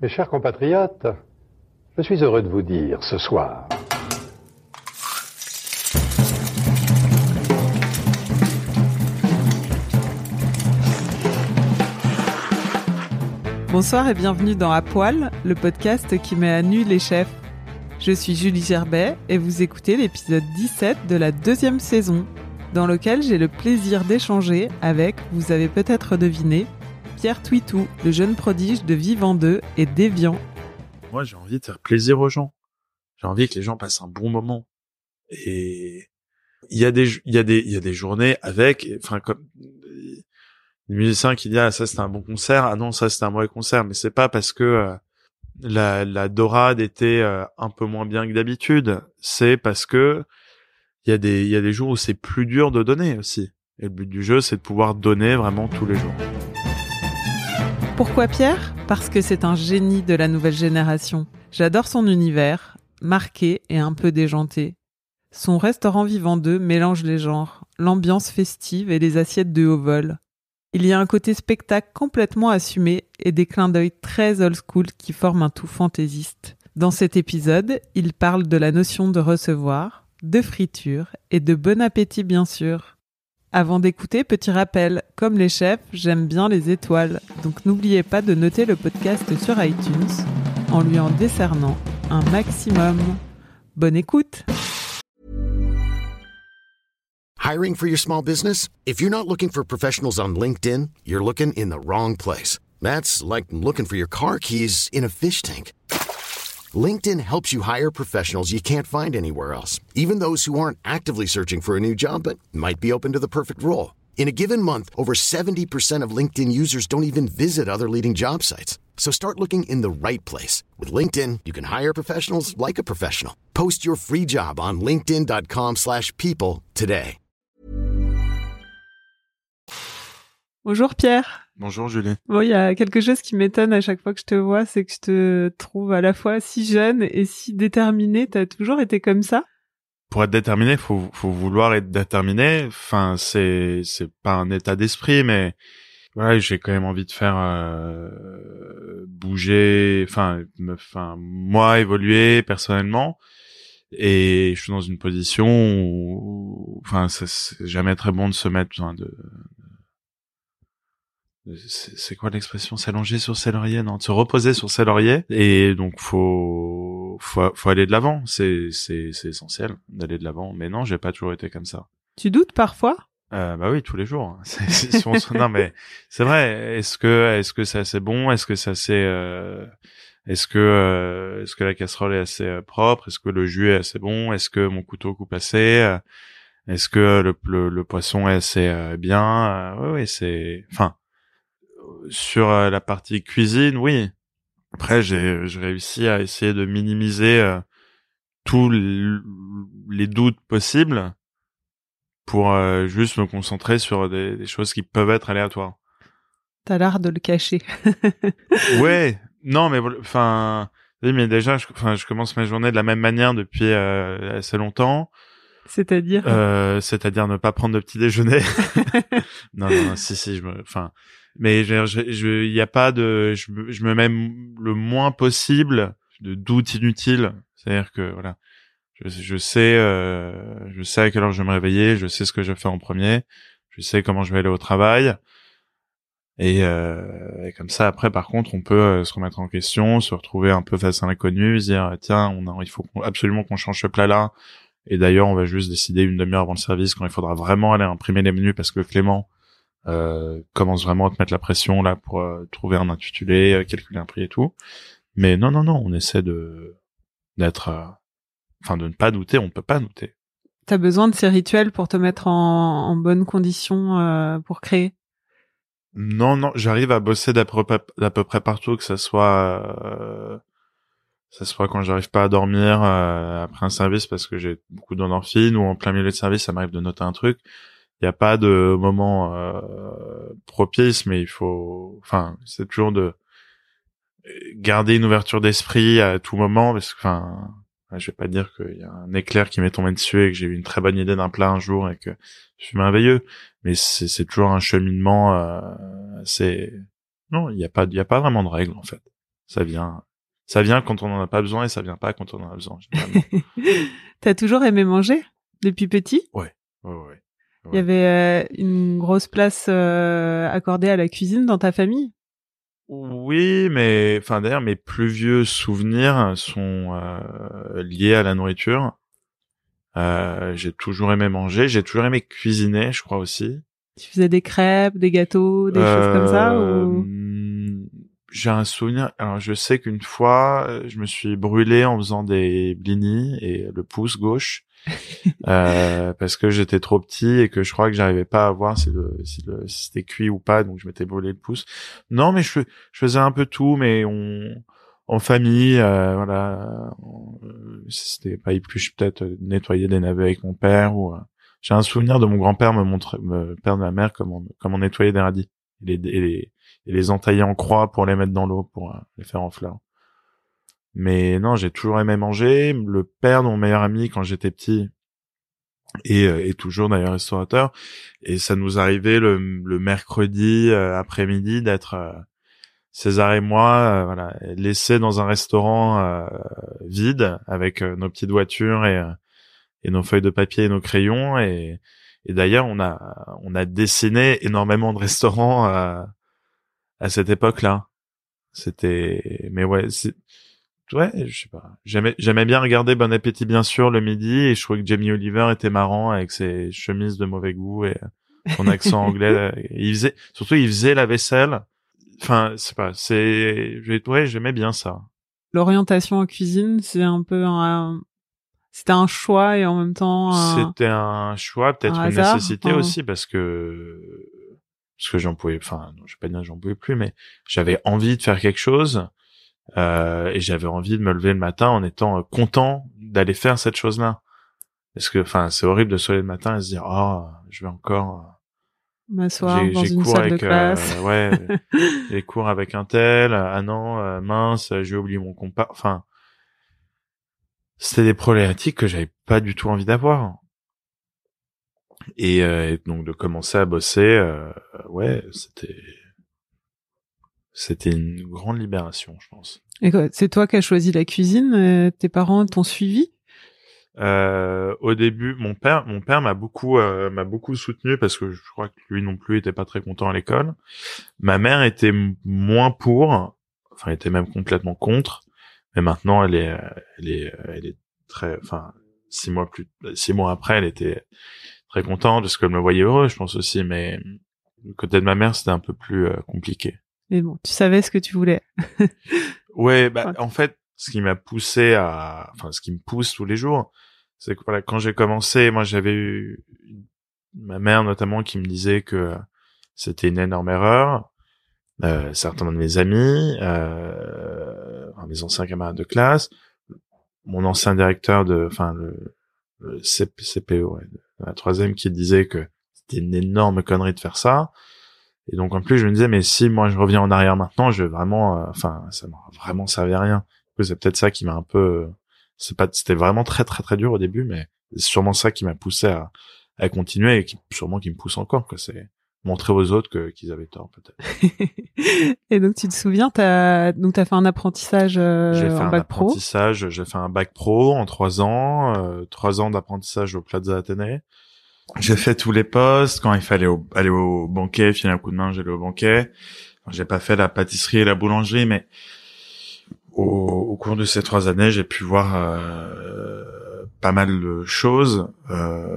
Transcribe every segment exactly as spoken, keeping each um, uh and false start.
Mes chers compatriotes, je suis heureux de vous dire ce soir Bonsoir et bienvenue dans À Poil, le podcast qui met à nu les chefs. Je suis Julie Gerbet et vous écoutez l'épisode dix-sept de la deuxième saison, dans lequel j'ai le plaisir d'échanger avec, vous avez peut-être deviné, Pierre Twitou, le jeune prodige de Vivant deux et d'Evian. Moi, j'ai envie de faire plaisir aux gens. J'ai envie que les gens passent un bon moment. Et il y a des, il y a des, il y a des journées avec, enfin, comme les musiciens qui disent, ah, ça c'était un bon concert, ah non, ça c'était un mauvais concert, mais c'est pas parce que euh, la, la dorade était euh, un peu moins bien que d'habitude, c'est parce que il y a des, il y a des jours où c'est plus dur de donner aussi. Et le but du jeu, c'est de pouvoir donner vraiment tous les jours. Pourquoi Pierre ? Parce que c'est un génie de la nouvelle génération. J'adore son univers, marqué et un peu déjanté. Son restaurant Vivant deux mélange les genres, l'ambiance festive et les assiettes de haut vol. Il y a un côté spectacle complètement assumé et des clins d'œil très old school qui forment un tout fantaisiste. Dans cet épisode, il parle de la notion de recevoir, de friture et de bon appétit bien sûr. Avant d'écouter, petit rappel, comme les chefs, j'aime bien les étoiles, donc n'oubliez pas de noter le podcast sur iTunes en lui en décernant un maximum. Bonne écoute! Hiring for your small business? If you're not looking for professionals on LinkedIn, you're looking in the wrong place. That's like looking for your car keys in a fish tank. LinkedIn helps you hire professionals you can't find anywhere else, even those who aren't actively searching for a new job but might be open to the perfect role. In a given month, over seventy percent of LinkedIn users don't even visit other leading job sites. So start looking in the right place. With LinkedIn, you can hire professionals like a professional. Post your free job on linkedin.com slash people today. Bonjour Pierre. Bonjour Julie. Bon, il y a quelque chose qui m'étonne à chaque fois que je te vois, c'est que je te trouve à la fois si jeune et si déterminé. T'as toujours été comme ça? Pour être déterminé, faut faut vouloir être déterminé. Enfin, c'est c'est pas un état d'esprit, mais voilà, j'ai quand même envie de faire euh, bouger, enfin, me, enfin, moi évoluer personnellement. Et je suis dans une position où, enfin, c'est, c'est jamais très bon de se mettre, enfin, de C'est, c'est quoi l'expression? S'allonger sur ses lauriers, non? De se reposer sur ses lauriers. Et donc, faut, faut, faut aller de l'avant. C'est, c'est, c'est essentiel d'aller de l'avant. Mais non, j'ai pas toujours été comme ça. Tu doutes parfois? Euh, bah oui, tous les jours. C'est, c'est, si on se... Non, mais c'est vrai. Est-ce que, est-ce que c'est assez bon? Est-ce que c'est assez, euh... est-ce que, euh... est-ce que la casserole est assez euh, propre? Est-ce que le jus est assez bon? Est-ce que mon couteau coupe assez? Est-ce que le, le, le poisson est assez euh, bien? Euh, oui, oui, c'est, enfin, sur euh, la partie cuisine, oui. Après, j'ai, j'ai réussi à essayer de minimiser euh, tous l- les doutes possibles pour euh, juste me concentrer sur des, des choses qui peuvent être aléatoires. T'as l'art de le cacher. Ouais, non, mais enfin, oui, mais déjà, je, enfin, je commence ma journée de la même manière depuis euh, assez longtemps. C'est-à-dire euh, c'est-à-dire ne pas prendre de petit déjeuner. non, non, non, si, si, je me, enfin, mais je, je, je, y a pas de, je, me- je me mets le moins possible de doutes inutiles. C'est-à-dire que voilà, je, je sais, euh, je sais à quelle heure je vais me réveiller, je sais ce que je vais faire en premier, je sais comment je vais aller au travail. Et, euh, et comme ça, après, par contre, on peut euh, se remettre en question, se retrouver un peu face à l'inconnu, se dire tiens, on a, il faut qu'on- absolument qu'on change ce plat-là. Et d'ailleurs, on va juste décider une demi-heure avant le service quand il faudra vraiment aller imprimer les menus parce que Clément euh, commence vraiment à te mettre la pression là pour euh, trouver un intitulé, euh, calculer un prix et tout. Mais non, non, non, on essaie de d'être, euh, enfin de ne pas douter. On ne peut pas douter. t'as besoin de ces rituels pour te mettre en, en bonne condition euh, pour créer? Non, non, j'arrive à bosser d'à peu près, d'à peu près partout, que ça soit euh, ça soit quand j'arrive pas à dormir euh, après un service parce que j'ai beaucoup d'endorphines ou en plein milieu de service, ça m'arrive de noter un truc. Il y a pas de moment euh, propice, mais il faut, enfin, c'est toujours de garder une ouverture d'esprit à tout moment, parce que, enfin, je vais pas dire qu'il y a un éclair qui m'est tombé dessus et que j'ai eu une très bonne idée d'un plat un jour et que je suis merveilleux, mais c'est, c'est toujours un cheminement. Euh, c'est non, il y a pas, il y a pas vraiment de règles en fait. Ça vient, ça vient quand on en a pas besoin et ça vient pas quand on en a besoin. Généralement. T'as toujours aimé manger depuis petit? Ouais, ouais, ouais. ouais. Il y avait euh, une grosse place euh, accordée à la cuisine dans ta famille? Oui, mais enfin d'ailleurs mes plus vieux souvenirs sont euh, liés à la nourriture. Euh, j'ai toujours aimé manger, j'ai toujours aimé cuisiner, je crois aussi. Tu faisais des crêpes, des gâteaux, des euh, choses comme ça ou... J'ai un souvenir. Alors je sais qu'une fois, je me suis brûlé en faisant des blinis et le pouce gauche. euh, parce que j'étais trop petit et que je crois que j'arrivais pas à voir si le si le si c'était cuit ou pas, donc je m'étais brûlé le pouce. Non, mais je je faisais un peu tout, mais on en famille, euh, voilà, on, euh, c'était pas épluche peut-être euh, nettoyer des navets avec mon père ou euh, j'ai un souvenir de mon grand-père me montrer me père de ma mère comment comment nettoyer des radis et les et les et les entailler en croix pour les mettre dans l'eau pour euh, les faire en fleurs. Mais non, j'ai toujours aimé manger. Le père de mon meilleur ami quand j'étais petit et, euh, et toujours d'ailleurs restaurateur. Et ça nous arrivait le, le mercredi euh, après-midi d'être euh, César et moi, euh, voilà, laissés dans un restaurant euh, vide avec euh, nos petites voitures et, euh, et nos feuilles de papier et nos crayons. Et, et d'ailleurs, on a on a dessiné énormément de restaurants à, à cette époque-là. C'était, mais ouais, c'est Ouais, je sais pas. J'aimais, j'aimais bien regarder Bon Appétit bien sûr le midi et je trouvais que Jamie Oliver était marrant avec ses chemises de mauvais goût et son accent anglais. Il faisait, surtout il faisait la vaisselle. Enfin, c'est pas, c'est, ouais, j'aimais bien ça. L'orientation en cuisine, c'est un peu un, c'était un choix et en même temps un... C'était un choix, peut-être un une hasard, nécessité enfin... aussi parce que, parce que j'en pouvais, enfin, non, je vais pas dire que j'en pouvais plus, mais j'avais envie de faire quelque chose. Euh, et j'avais envie de me lever le matin en étant euh, content d'aller faire cette chose-là. Parce que, enfin, c'est horrible de se lever le matin et se dire, oh, je vais encore euh, m'asseoir j'ai, dans j'ai une cours salle avec, de classe. Euh, ouais, j'ai cours avec un tel. Ah non, euh, mince, j'ai oublié mon compas. Enfin, c'était des problématiques que j'avais pas du tout envie d'avoir. Et, euh, et donc de commencer à bosser, euh, ouais, c'était. C'était une grande libération, je pense. Et quoi, c'est toi qui as choisi la cuisine, euh, tes parents t'ont suivi? Euh, au début, mon père, mon père m'a beaucoup, euh, m'a beaucoup soutenu parce que je crois que lui non plus était pas très content à l'école. Ma mère était m- moins pour, enfin, elle était même complètement contre. Mais maintenant, elle est, elle est, elle est très, enfin, six mois plus, six mois après, elle était très contente parce qu'elle me voyait heureux, je pense aussi. Mais du côté de ma mère, c'était un peu plus euh, compliqué. Mais bon, tu savais ce que tu voulais. Ouais, bah, en fait, ce qui m'a poussé à, enfin, ce qui me pousse tous les jours, c'est que voilà, quand j'ai commencé, moi, j'avais eu ma mère notamment qui me disait que c'était une énorme erreur. Euh, certains de mes amis, euh, enfin, mes anciens camarades de classe, mon ancien directeur de, enfin, le, le C P O, ouais, la troisième, qui disait que c'était une énorme connerie de faire ça. Et donc en plus je me disais mais si moi je reviens en arrière maintenant, je vais vraiment, euh, enfin ça m'a vraiment servi à rien. C'est peut-être ça qui m'a un peu, euh, c'est pas, c'était vraiment très très très dur au début, mais c'est sûrement ça qui m'a poussé à, à continuer et qui sûrement qui me pousse encore, que c'est montrer aux autres que qu'ils avaient tort peut-être. Et donc tu te souviens, t'as donc t'as fait un apprentissage euh, j'ai fait en un bac pro. apprentissage, j'ai fait un bac pro en trois ans, euh, trois ans d'apprentissage au Plaza Athénée. J'ai fait tous les postes. Quand il fallait au, aller au banquet, filer un coup de main, j'allais au banquet. Enfin, j'ai pas fait la pâtisserie et la boulangerie, mais au, au cours de ces trois années, j'ai pu voir euh, pas mal de choses. Euh,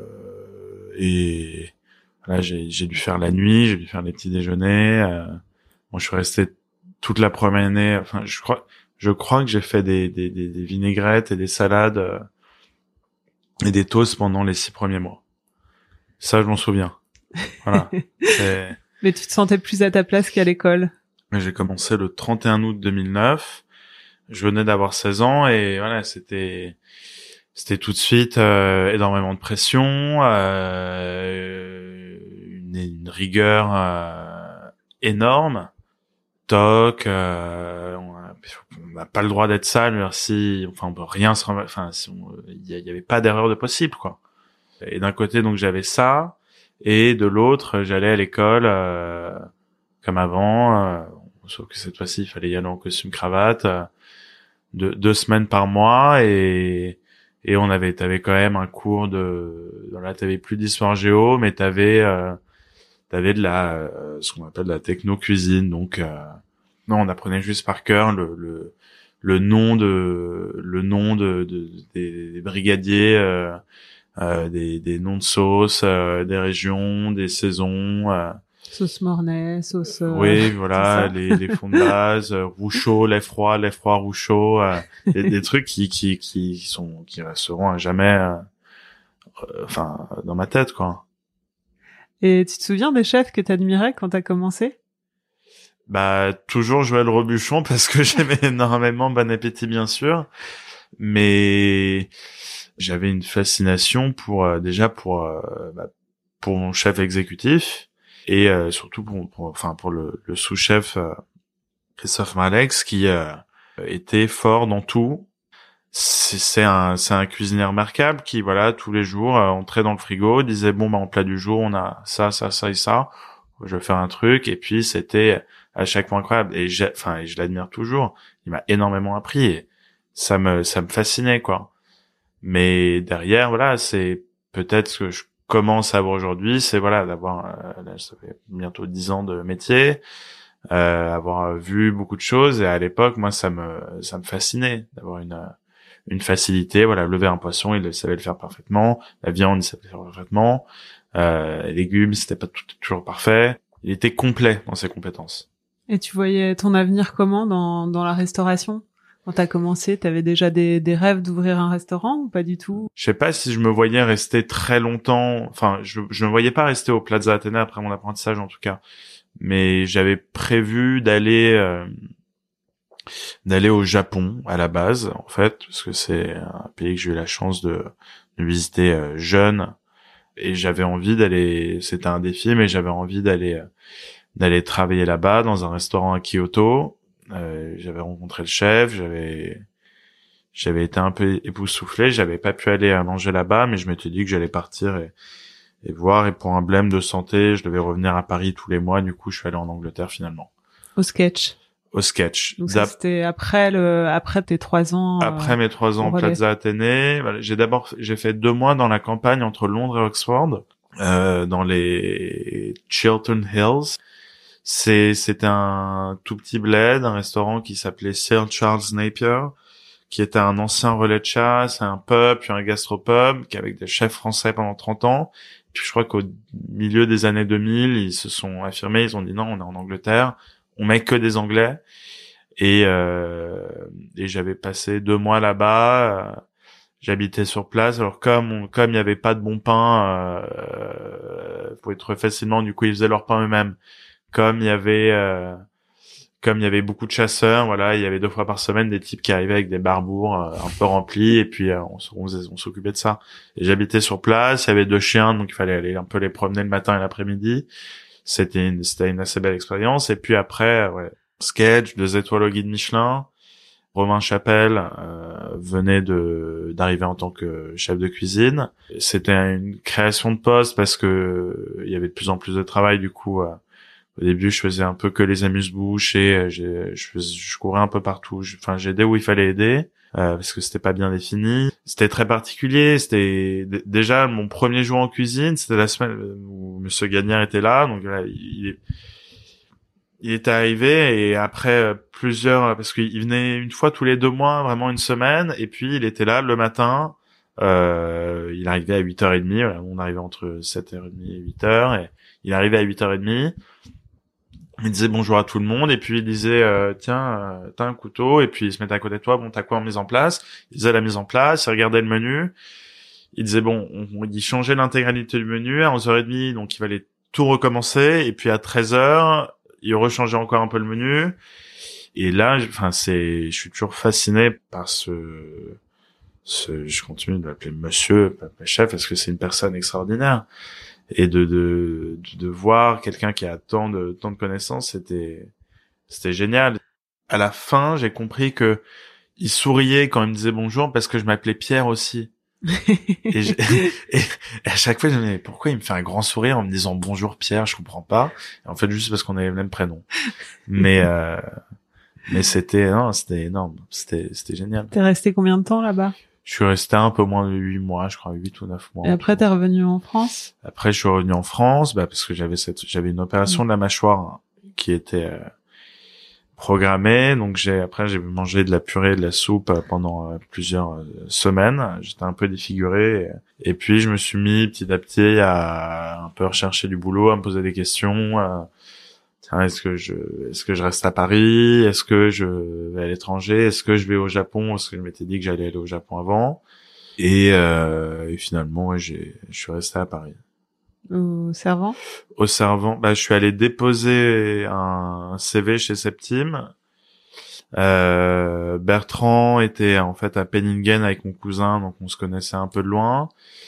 et là, j'ai, j'ai dû faire la nuit, j'ai dû faire les petits déjeuners. Euh, bon, je suis resté toute la première année. Enfin, je crois, je crois que j'ai fait des, des, des, des vinaigrettes et des salades euh, et des toasts pendant les six premiers mois. Ça, je m'en souviens. Voilà. C'est... Mais tu te sentais plus à ta place qu'à l'école. J'ai commencé le trente et un août deux mille neuf. Je venais d'avoir seize ans et voilà, c'était c'était tout de suite euh, énormément de pression, euh, une, une rigueur euh, énorme. Toc, euh, on n'a pas le droit d'être sale, merci. Enfin, on peut rien se, rem... enfin, si il y, y avait pas d'erreur de possible, quoi. Et d'un côté, donc, j'avais ça, et de l'autre, j'allais à l'école euh, comme avant. Euh, sauf que cette fois-ci, il fallait y aller en costume cravate, euh, deux, deux semaines par mois, et et on avait, t'avais quand même un cours de, là, t'avais plus d'histoire géo, mais t'avais, euh, t'avais de la, euh, ce qu'on appelle de la techno-cuisine, donc, euh, non, on apprenait juste par cœur le, le, le nom de, le nom de, de des, des brigadiers, euh, euh, des, des noms de sauces, euh, des régions, des saisons, euh, Sauce Mornay, sauce... Euh, oui, voilà, les, les fonds de base, euh, roux chaud, lait froid, lait froid, roux chaud, euh, des, des trucs qui, qui, qui sont, qui resteront à jamais, euh, euh, enfin, dans ma tête, quoi. Et tu te souviens des chefs que t'admirais quand t'as commencé? Bah, toujours Joël Robuchon, parce que j'aimais énormément Bon Appétit, bien sûr, mais j'avais une fascination pour, euh, déjà pour, euh, bah, pour mon chef exécutif, et euh, surtout pour, pour enfin pour le, le sous-chef euh, Christophe Malex, qui euh, était fort dans tout. C'est, c'est un c'est un cuisinier remarquable qui, voilà, tous les jours euh, entrait dans le frigo, disait bon bah en plat du jour on a ça ça ça et ça, je vais faire un truc, et puis c'était à chaque fois incroyable, et j'ai, enfin et je l'admire toujours. Il m'a énormément appris, et ça me ça me fascinait, quoi. Mais derrière, voilà, c'est peut-être ce que je commence à avoir aujourd'hui, c'est, voilà, d'avoir, euh, là, ça fait bientôt dix ans de métier, euh, avoir vu beaucoup de choses, et à l'époque, moi, ça me, ça me fascinait d'avoir une, une facilité, voilà, lever un poisson, il savait le faire parfaitement, la viande, il savait le faire parfaitement, euh, les légumes, c'était pas tout, toujours parfait, il était complet dans ses compétences. Et tu voyais ton avenir comment dans, dans la restauration? Quand t'as commencé, t'avais déjà des, des rêves d'ouvrir un restaurant ou pas du tout? Je sais pas si je me voyais rester très longtemps. Enfin, je, je me voyais pas rester au Plaza Athénée après mon apprentissage, en tout cas. Mais j'avais prévu d'aller euh, d'aller au Japon à la base, en fait, parce que c'est un pays que j'ai eu la chance de, de visiter euh, jeune, et j'avais envie d'aller. C'était un défi, mais j'avais envie d'aller euh, d'aller travailler là-bas dans un restaurant à Kyoto. Euh, j'avais rencontré le chef, j'avais j'avais été un peu époustouflé, j'avais pas pu aller à manger là-bas, mais je m'étais dit que j'allais partir et, et voir, et pour un blème de santé, je devais revenir à Paris tous les mois, du coup je suis allé en Angleterre finalement. Au Sketch. Au Sketch. Donc ça, c'était après le après tes trois ans. Après euh, mes trois ans au Plaza Athénée, voilà, j'ai d'abord j'ai fait deux mois dans la campagne entre Londres et Oxford, euh, dans les Chiltern Hills. C'est, c'était un tout petit bled, un restaurant qui s'appelait Sir Charles Napier, qui était un ancien relais de chasse, un pub, puis un gastropub, qui avec des chefs français pendant trente ans. Puis je crois qu'au milieu des années deux mille, ils se sont affirmés, ils ont dit non, on est en Angleterre, on met que des Anglais. Et, euh, et j'avais passé deux mois là-bas, euh, j'habitais sur place. Alors comme on, comme il y avait pas de bon pain, euh, pour être facilement, du coup ils faisaient leur pain eux-mêmes. Comme il y avait, euh, comme il y avait beaucoup de chasseurs, voilà, il y avait deux fois par semaine des types qui arrivaient avec des barbours euh, un peu remplis, et puis euh, on, on, on s'occupait de ça. Et j'habitais sur place, il y avait deux chiens, donc il fallait aller un peu les promener le matin et l'après-midi. C'était une, c'était une assez belle expérience. Et puis après, ouais, Sketch, deux étoiles au guide Michelin. Romain Chapelle euh, venait de d'arriver en tant que chef de cuisine. C'était une création de poste parce que il y avait de plus en plus de travail, du coup. Euh, Au début, je faisais un peu que les amuse-bouches, et j'ai, je, faisais, je courais un peu partout. Je, enfin, j'aidais où il fallait aider, euh, parce que c'était pas bien défini. C'était très particulier. C'était d- déjà mon premier jour en cuisine. C'était la semaine où Monsieur Gagnère était là. Donc là, il, il était arrivé, et après plusieurs, parce qu'il venait une fois tous les deux mois, vraiment une semaine. Et puis il était là le matin. Euh, il arrivait à huit heures trente. On arrivait entre sept heures trente et huit heures, et il arrivait à huit heures trente. Il disait bonjour à tout le monde, et puis il disait euh, tiens, euh, t'as un couteau, et puis il se mettait à côté de toi, bon t'as quoi en mise en place? Il faisait la mise en place, il regardait le menu, il disait bon, on, on, il changeait l'intégralité du menu à onze heures trente, donc il fallait tout recommencer, et puis à treize heures, il rechangeait encore un peu le menu, et là, enfin c'est, je suis toujours fasciné par ce, ce, je continue de l'appeler monsieur, pas chef, parce que c'est une personne extraordinaire. Et de, de, de voir quelqu'un qui a tant de, tant de connaissances, c'était, c'était génial. À la fin, j'ai compris que il souriait quand il me disait bonjour parce que je m'appelais Pierre aussi. et, je, et, et à chaque fois je me disais pourquoi il me fait un grand sourire en me disant bonjour Pierre, je comprends pas. Et en fait juste parce qu'on avait le même prénom. Mais euh, mais c'était non, c'était énorme, c'était c'était génial. T'es resté combien de temps là-bas? Je suis resté un peu moins de huit mois, je crois huit ou neuf mois. Et après t'es revenu en France? Après je suis revenu en France, bah parce que j'avais cette j'avais une opération mmh. de la mâchoire qui était euh, programmée, donc j'ai après j'ai mangé de la purée et de la soupe pendant euh, plusieurs euh, semaines. J'étais un peu défiguré et, et puis je me suis mis petit à petit à un peu rechercher du boulot, à me poser des questions. Euh, tiens, est-ce que je est-ce que je reste à Paris? Est-ce que je vais à l'étranger? Est-ce que je vais au Japon? Parce que je m'étais dit que j'allais aller au Japon avant. Et, euh, et finalement, ouais, j'ai je suis resté à Paris. Au Servant? Au Servant, bah je suis allé déposer un C V chez Septime. Euh, Bertrand était en fait à Penningen avec mon cousin, donc on se connaissait un peu de loin.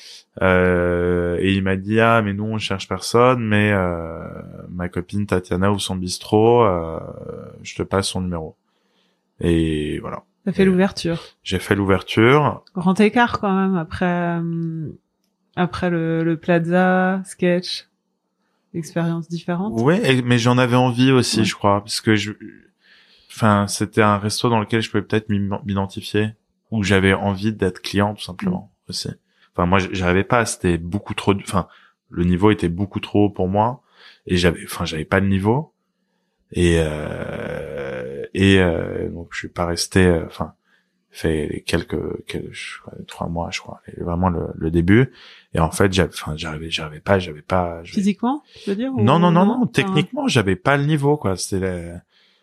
Euh, et il m'a dit ah mais nous on cherche personne, mais euh, ma copine Tatiana ou son bistrot, euh, je te passe son numéro. Et voilà. T'as fait et l'ouverture. J'ai fait l'ouverture. Grand écart quand même après. Euh... Après le, le Plaza, sketch, expérience différente. Ouais, mais j'en avais envie aussi, ouais. Je crois, parce que je, enfin, c'était un resto dans lequel je pouvais peut-être m'identifier, où j'avais envie d'être client, tout simplement, mmh. aussi. Enfin, moi, j'arrivais pas, c'était beaucoup trop, enfin, le niveau était beaucoup trop haut pour moi, et j'avais, enfin, j'avais pas le niveau, et, euh, et, euh, donc je suis pas resté, enfin, fait quelques, quelques je crois, trois mois, je crois, vraiment le, le début. Et en fait, j'avais, enfin, j'arrivais, j'arrivais pas, j'avais pas. J'avais... Physiquement, tu veux dire? Ou... Non, non, non, non. Techniquement, j'avais pas le niveau, quoi. C'était la...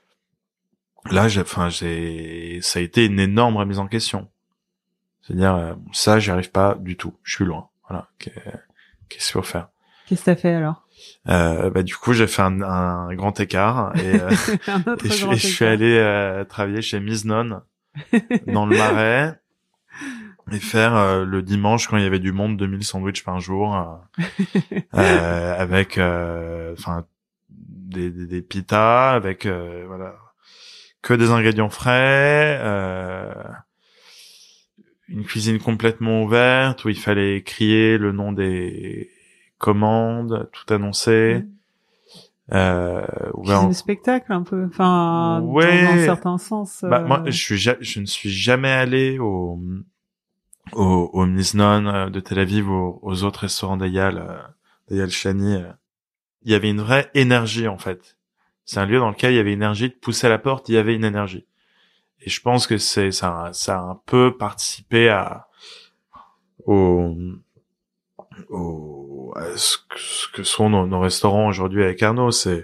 là, j'ai, enfin, j'ai, ça a été une énorme remise en question. C'est-à-dire, euh, ça, j'y arrive pas du tout. Je suis loin. Voilà. Qu'est-ce qu'il faut faire? Qu'est-ce que t'as fait alors? Euh, bah du coup, j'ai fait un, un grand écart et, euh, un autre et, je, grand et je suis allé euh, travailler chez Miznon dans le Marais. Et faire euh, le dimanche quand il y avait du monde deux mille sandwichs par jour euh, euh, avec enfin euh, des, des des pitas avec euh, voilà que des ingrédients frais, euh, une cuisine complètement ouverte où il fallait crier le nom des commandes, tout annoncer. Mmh. Euh, cuisine de spectacle un peu, enfin ouais, dans un certain sens. Euh... Bah, moi je suis ja- je ne suis jamais allé au au, au Miznon de Tel Aviv, aux, aux autres restaurants d'Eyal, euh, d'Eyal Shani. Euh. Il y avait une vraie énergie, en fait. C'est un lieu dans lequel il y avait une énergie de pousser à la porte, il y avait une énergie. Et je pense que c'est, ça, ça a un peu participé à, au, au, à ce que, ce que sont nos, nos restaurants aujourd'hui avec Arnaud. C'est,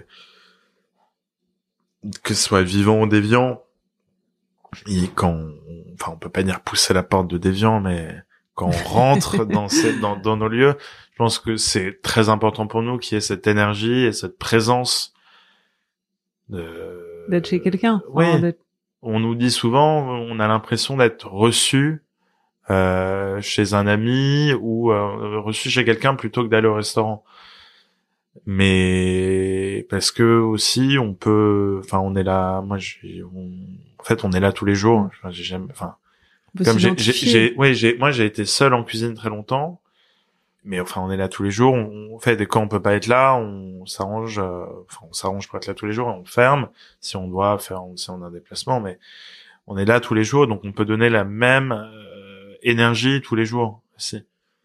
que ce soit vivant ou déviant, et quand on, enfin on peut pas dire pousser la porte de Déviant, mais quand on rentre dans, ces, dans dans nos lieux, je pense que c'est très important pour nous qu'il y ait cette énergie et cette présence de d'être chez quelqu'un. Oui. Enfin, on nous dit souvent, on a l'impression d'être reçu euh, chez un ami ou euh, reçu chez quelqu'un plutôt que d'aller au restaurant. Mais parce que aussi on peut, enfin on est là, moi j'ai, on, en fait on est là tous les jours. Enfin, j'ai jamais, enfin comme j'ai, j'ai, j'ai, ouais j'ai, moi j'ai été seul en cuisine très longtemps, mais enfin on est là tous les jours. On, en fait, et quand on peut pas être là, on s'arrange, euh, enfin on s'arrange pour être là tous les jours et on ferme si on doit faire, si on a un déplacement, mais on est là tous les jours, donc on peut donner la même euh, énergie tous les jours aussi.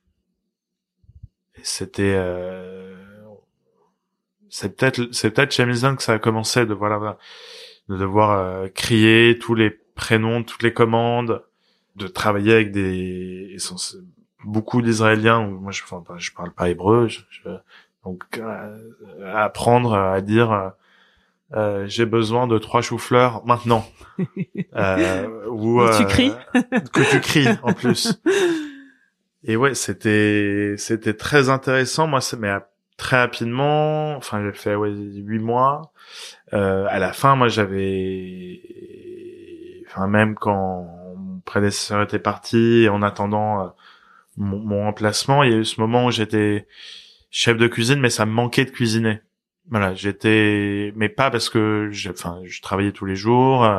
Et c'était euh, c'est peut-être c'est peut-être chez Miznon que ça a commencé de voilà de devoir euh, crier tous les prénoms, toutes les commandes, de travailler avec des beaucoup d'Israéliens. Moi je enfin je parle pas hébreu, je, je, donc euh, apprendre à dire euh, j'ai besoin de trois choux-fleurs maintenant. euh, ou euh, tu cries que tu cries en plus. Et ouais, c'était c'était très intéressant. Moi, c'est mais très rapidement, enfin j'ai fait ouais huit mois. Euh, à la fin, moi j'avais, enfin même quand mon prédécesseur était parti, en attendant euh, mon, mon remplacement, il y a eu ce moment où j'étais chef de cuisine, mais ça me manquait de cuisiner. Voilà, j'étais, mais pas parce que, j'ai, enfin, je travaillais tous les jours. Euh,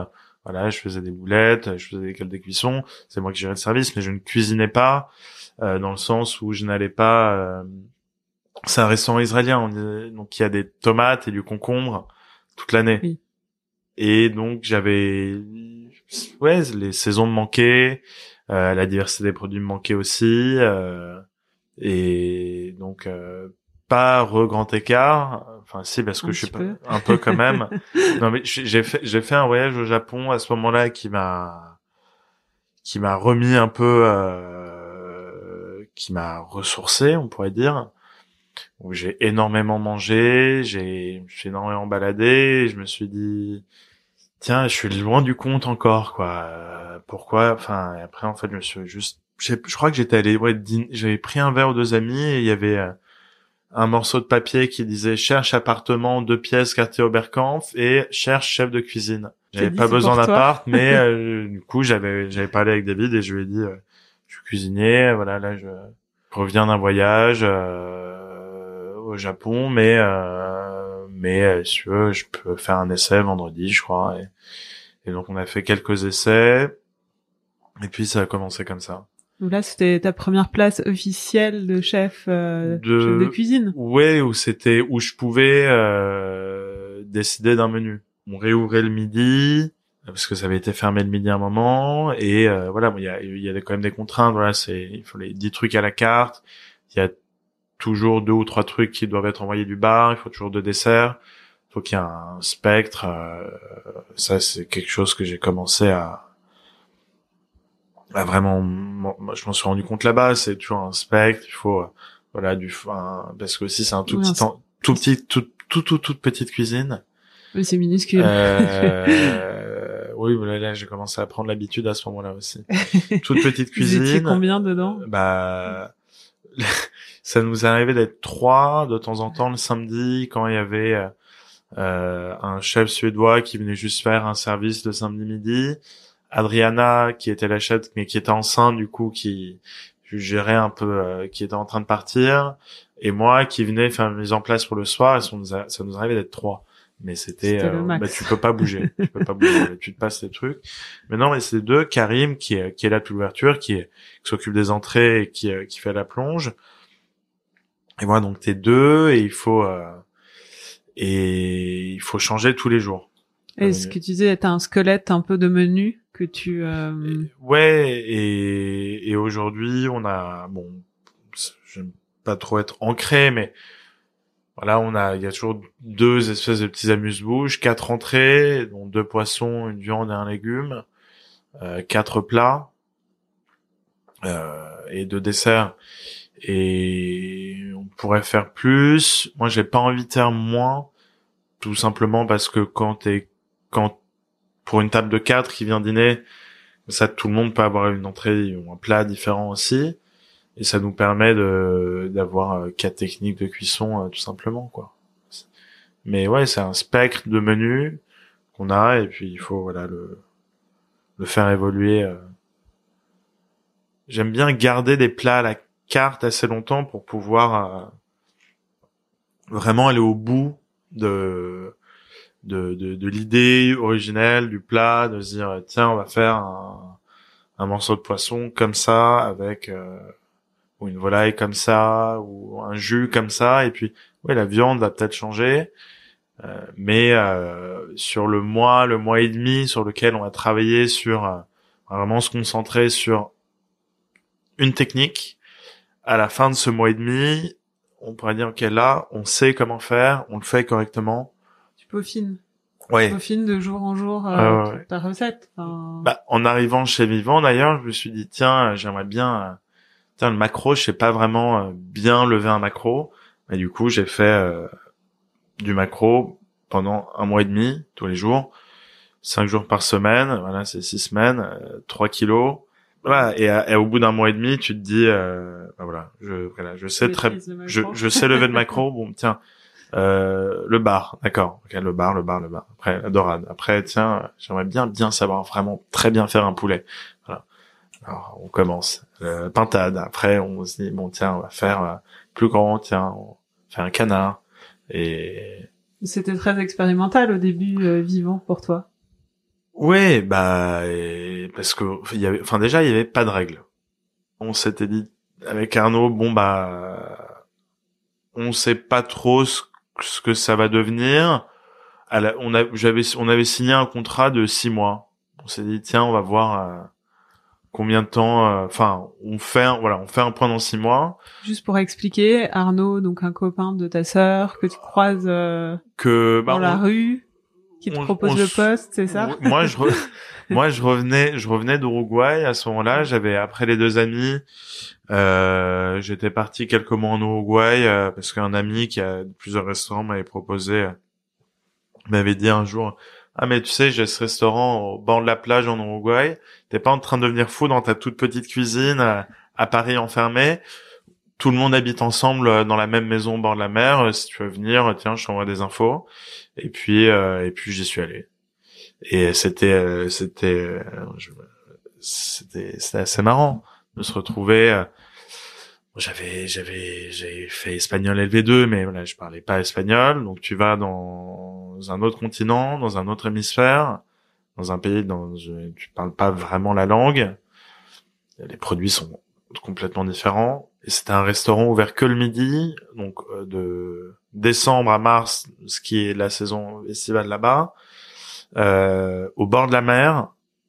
Voilà, je faisais des boulettes, je faisais des, des cuissons. C'est moi qui gérais le service, mais je ne cuisinais pas euh, dans le sens où je n'allais pas. Euh... C'est un restaurant israélien, on est... donc il y a des tomates et du concombre toute l'année. Oui. Et donc j'avais, ouais, les saisons me manquaient, euh, la diversité des produits me manquait aussi, euh, et donc euh, pas re grand écart. Enfin si, parce que un je suis peu. pas un peu quand même. Non mais j'ai fait j'ai fait un voyage au Japon à ce moment-là qui m'a qui m'a remis un peu, euh, qui m'a ressourcé, on pourrait dire. Où j'ai énormément mangé, j'ai, je suis énormément baladé, et je me suis dit, tiens, je suis loin du compte encore, quoi. Euh, pourquoi? Enfin, et après, en fait, je me suis juste, je crois que j'étais allé, ouais, dîner, j'avais pris un verre aux deux amis et il y avait euh, un morceau de papier qui disait cherche appartement, deux pièces, quartier Oberkampf et cherche chef de cuisine. J'avais dit, pas c'est besoin pour toi. d'appart, mais euh, du coup, j'avais, j'avais parlé avec David et je lui ai dit, euh, je suis cuisinier, voilà, là, je reviens d'un voyage. Euh, au Japon, mais euh, mais euh, si tu veux, je peux faire un essai vendredi, je crois. Et, et donc on a fait quelques essais, et puis ça a commencé comme ça. Donc là, c'était ta première place officielle de chef, euh, de... chef de cuisine. Ouais, où c'était où je pouvais euh, décider d'un menu. On réouvrait le midi parce que ça avait été fermé le midi à un moment, et euh, voilà, il bon, y a il y a quand même des contraintes. Voilà, c'est il faut les dix trucs à la carte. Il y a toujours deux ou trois trucs qui doivent être envoyés du bar, il faut toujours deux desserts, il faut qu'il y ait un spectre, euh, ça c'est quelque chose que j'ai commencé à, à vraiment, moi, je m'en suis rendu compte là-bas, c'est toujours un spectre, il faut, euh, voilà, du, un, parce que aussi c'est un tout Oui, petit, un... tout petit, tout, tout, tout, toute petite cuisine. Oui, c'est minuscule. Euh, oui, là, là j'ai commencé à prendre l'habitude à ce moment-là aussi. Toute petite cuisine. Vous étiez combien dedans? Bah, ça nous est arrivé d'être trois de temps en temps le samedi quand il y avait euh, un chef suédois qui venait juste faire un service le samedi midi, Adriana qui était la chef mais qui était enceinte du coup qui gérait un peu, euh, qui était en train de partir, et moi qui venais faire une mise en place pour le soir, et ça nous, a, ça nous arrivait d'être trois. Mais c'était, c'était euh, bah tu peux pas bouger, tu peux pas bouger, tu te passes les trucs. Mais non, mais c'est deux, Karim qui est qui est là depuis l'ouverture, qui, est, qui s'occupe des entrées et qui qui fait la plonge. Et voilà, donc t'es deux et il faut euh, et il faut changer tous les jours. Et ce que tu disais, t'as un squelette un peu de menu que tu. Euh... Et, ouais, et et aujourd'hui on a bon, j'aime pas trop être ancré, mais voilà, on a, il y a toujours deux espèces de petits amuse-bouches, quatre entrées, dont deux poissons, une viande et un légume, euh, quatre plats, euh, et deux desserts. Et on pourrait faire plus. Moi, j'ai pas envie de faire moins, tout simplement parce que quand t'es, quand, pour une table de quatre qui vient dîner, ça, tout le monde peut avoir une entrée ou un plat différent aussi. Et ça nous permet de d'avoir quatre techniques de cuisson, euh, tout simplement, quoi. Mais ouais, c'est un spectre de menus qu'on a, et puis il faut voilà le le faire évoluer. Euh. J'aime bien garder des plats à la carte assez longtemps pour pouvoir euh, vraiment aller au bout de de de, de l'idée originelle du plat, de se dire tiens, on va faire un un morceau de poisson comme ça avec euh, ou une volaille comme ça, ou un jus comme ça, et puis ouais, la viande va peut-être changer, euh, mais euh, sur le mois, le mois et demi sur lequel on va travailler sur euh, vraiment se concentrer sur une technique, à la fin de ce mois et demi, on pourrait dire ok, là, on sait comment faire, on le fait correctement. Tu peaufines. Ouais. Tu peaufines de jour en jour euh, ah, ouais, ouais. ta recette. Enfin... Bah, en arrivant chez Vivant, d'ailleurs, je me suis dit tiens, j'aimerais bien. Euh, Tiens, le macro, je sais pas vraiment euh, bien lever un macro, mais du coup, j'ai fait euh, du macro pendant un mois et demi, tous les jours, cinq jours par semaine, voilà, c'est six semaines, euh, trois kilos, voilà, et, et au bout d'un mois et demi, tu te dis, euh, bah voilà, je, voilà, je sais très, je, je sais lever le macro, bon, tiens, euh, le bar, d'accord, ok, le bar, le bar, le bar, après, la dorade, après, tiens, j'aimerais bien, bien savoir vraiment très bien faire un poulet, voilà. Alors, on commence. Euh, pintade. Après, on se dit, bon, tiens, on va faire euh, plus grand, tiens, on fait un canard. Et... C'était très expérimental au début, euh, Vivant, pour toi. Ouais, bah et parce que il y avait, enfin déjà il y avait pas de règles. On s'était dit avec Arnaud, bon bah, on sait pas trop ce, ce que ça va devenir. À la, on a, j'avais, on avait signé un contrat de six mois. On s'est dit tiens, on va voir euh, combien de temps. Enfin, euh, on fait, un, voilà, on fait un point dans six mois. Juste pour expliquer, Arnaud, donc un copain de ta sœur que tu croises euh, que bah, dans on, la rue. Qui te on, propose on, le poste, c'est ça? Moi, je, re... moi, je revenais, je revenais d'Uruguay à ce moment-là. J'avais après les deux amis, euh, j'étais parti quelques mois en Uruguay euh, parce qu'un ami qui a plusieurs restaurants m'avait proposé, m'avait dit un jour, ah mais tu sais, j'ai ce restaurant au bord de la plage en Uruguay. T'es pas en train de devenir fou dans ta toute petite cuisine à, à Paris enfermée. Tout le monde habite ensemble dans la même maison au bord de la mer. Si tu veux venir, tiens, je t'envoie des infos. Et puis, euh, et puis j'y suis allé. Et c'était, euh, c'était, euh, je, c'était, c'était assez marrant de se retrouver. Euh, j'avais, j'avais, j'ai fait espagnol L V deux, mais voilà, je parlais pas espagnol. Donc tu vas dans un autre continent, dans un autre hémisphère, dans un pays dont je, tu parles pas vraiment la langue. Les produits sont complètement différents. Et c'était un restaurant ouvert que le midi, donc euh, de décembre à mars, ce qui est la saison estivale là-bas, euh, au bord de la mer,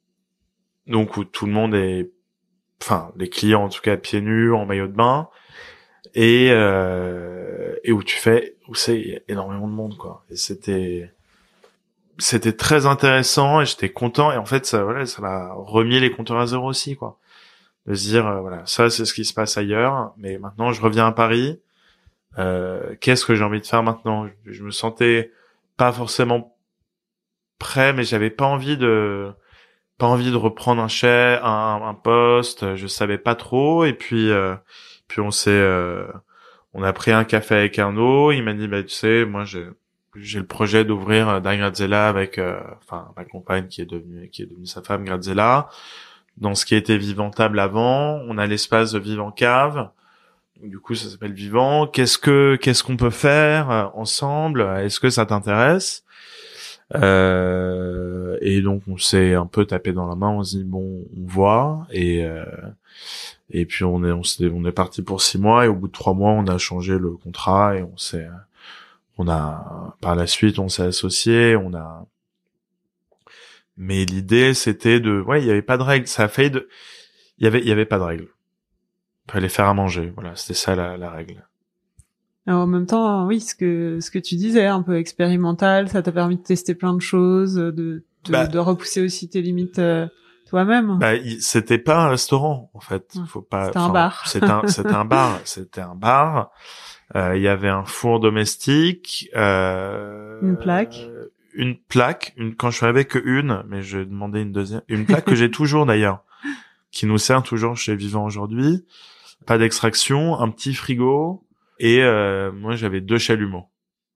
donc où tout le monde est, enfin les clients en tout cas pieds nus, en maillot de bain, et euh, et où tu fais, où c'est il y a énormément de monde quoi. Et c'était c'était très intéressant et j'étais content et en fait ça voilà ça m'a remis les compteurs à zéro aussi quoi. De se dire euh, voilà ça c'est ce qui se passe ailleurs, mais maintenant je reviens à Paris. Euh, qu'est-ce que j'ai envie de faire maintenant? Je, je me sentais pas forcément prêt, mais j'avais pas envie de pas envie de reprendre un chef, un, un poste. Je savais pas trop. Et puis euh, puis on s'est euh, on a pris un café avec Arnaud. Il m'a dit bah tu sais moi j'ai j'ai le projet d'ouvrir Da Grazella avec euh, enfin ma compagne qui est devenue qui est devenue sa femme Grazella. Dans ce qui était Vivantable avant, on a l'espace de Vivant Cave. Du coup, ça s'appelle Vivant. Qu'est-ce que qu'est-ce qu'on peut faire euh, ensemble? Est-ce que ça t'intéresse? euh, Et donc, on s'est un peu tapé dans la main. On s'est dit bon, on voit. Et euh, et puis on est on s'est on est parti pour six mois. Et au bout de trois mois, on a changé le contrat et on s'est on a par la suite on s'est associés. On a Mais l'idée, c'était de, ouais, il y avait pas de règles. Ça a failli de, il y avait, il y avait pas de règles. Fallait faire à manger. Voilà, c'était ça la, la règle. Alors, en même temps, oui, ce que ce que tu disais, un peu expérimental, ça t'a permis de tester plein de choses, de de, Bah, de repousser aussi tes limites euh, toi-même. Bah, il, c'était pas un restaurant en fait. Faut pas. C'était un bar. C'était un, c'était un bar. C'était un bar. Euh, il y avait un four domestique. Euh, Une plaque. Une plaque, une, quand je suis arrivé que une, mais je demandais une deuxième, une plaque que j'ai toujours d'ailleurs, qui nous sert toujours chez Vivant aujourd'hui. Pas d'extraction, un petit frigo, et euh, moi j'avais deux chalumeaux.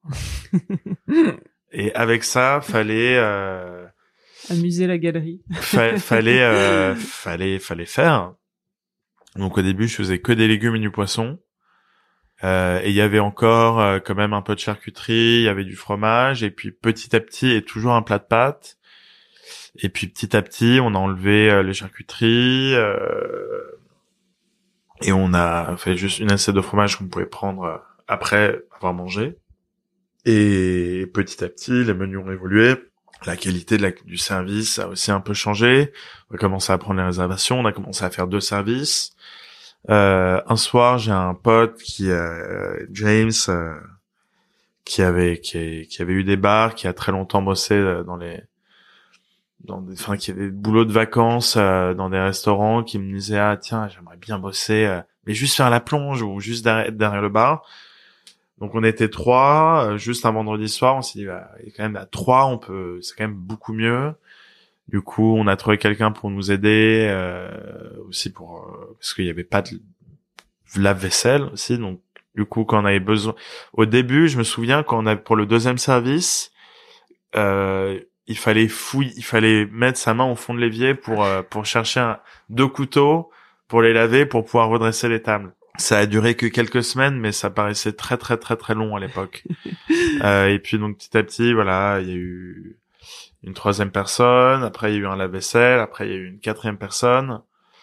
Et avec ça, fallait euh, amuser la galerie. fa- fallait, euh, fallait, fallait faire. Donc au début, je faisais que des légumes et du poisson. Euh, et il y avait encore euh, quand même un peu de charcuterie, il y avait du fromage, et puis petit à petit, et toujours un plat de pâtes. Et puis petit à petit, on a enlevé euh, les charcuteries, euh, et on a fait juste une assiette de fromage qu'on pouvait prendre euh, après avoir mangé. Et petit à petit, les menus ont évolué. La qualité de la, du service a aussi un peu changé. On a commencé à prendre les réservations, on a commencé à faire deux services. Euh, un soir, j'ai un pote qui, euh, James, euh, qui avait qui, qui avait eu des bars, qui a très longtemps bossé euh, dans les, dans des, enfin, qui avait des boulots de vacances euh, dans des restaurants, qui me disait ah tiens, j'aimerais bien bosser, euh, mais juste faire la plonge ou juste derrière, derrière le bar. Donc on était trois, euh, juste un vendredi soir, on s'est dit bah, et quand même à trois, on peut, c'est quand même beaucoup mieux. Du coup, on a trouvé quelqu'un pour nous aider, euh, aussi pour euh, parce qu'il y avait pas de lave-vaisselle aussi. Donc, du coup, quand on avait besoin, au début, je me souviens quand on a pour le deuxième service, euh, il fallait fouiller, il fallait mettre sa main au fond de l'évier pour euh, pour chercher un, deux couteaux pour les laver, pour pouvoir redresser les tables. Ça a duré que quelques semaines, mais ça paraissait très très très très long à l'époque. euh, et puis donc petit à petit, voilà, il y a eu une troisième personne, après il y a eu un lave-vaisselle, après il y a eu une quatrième personne,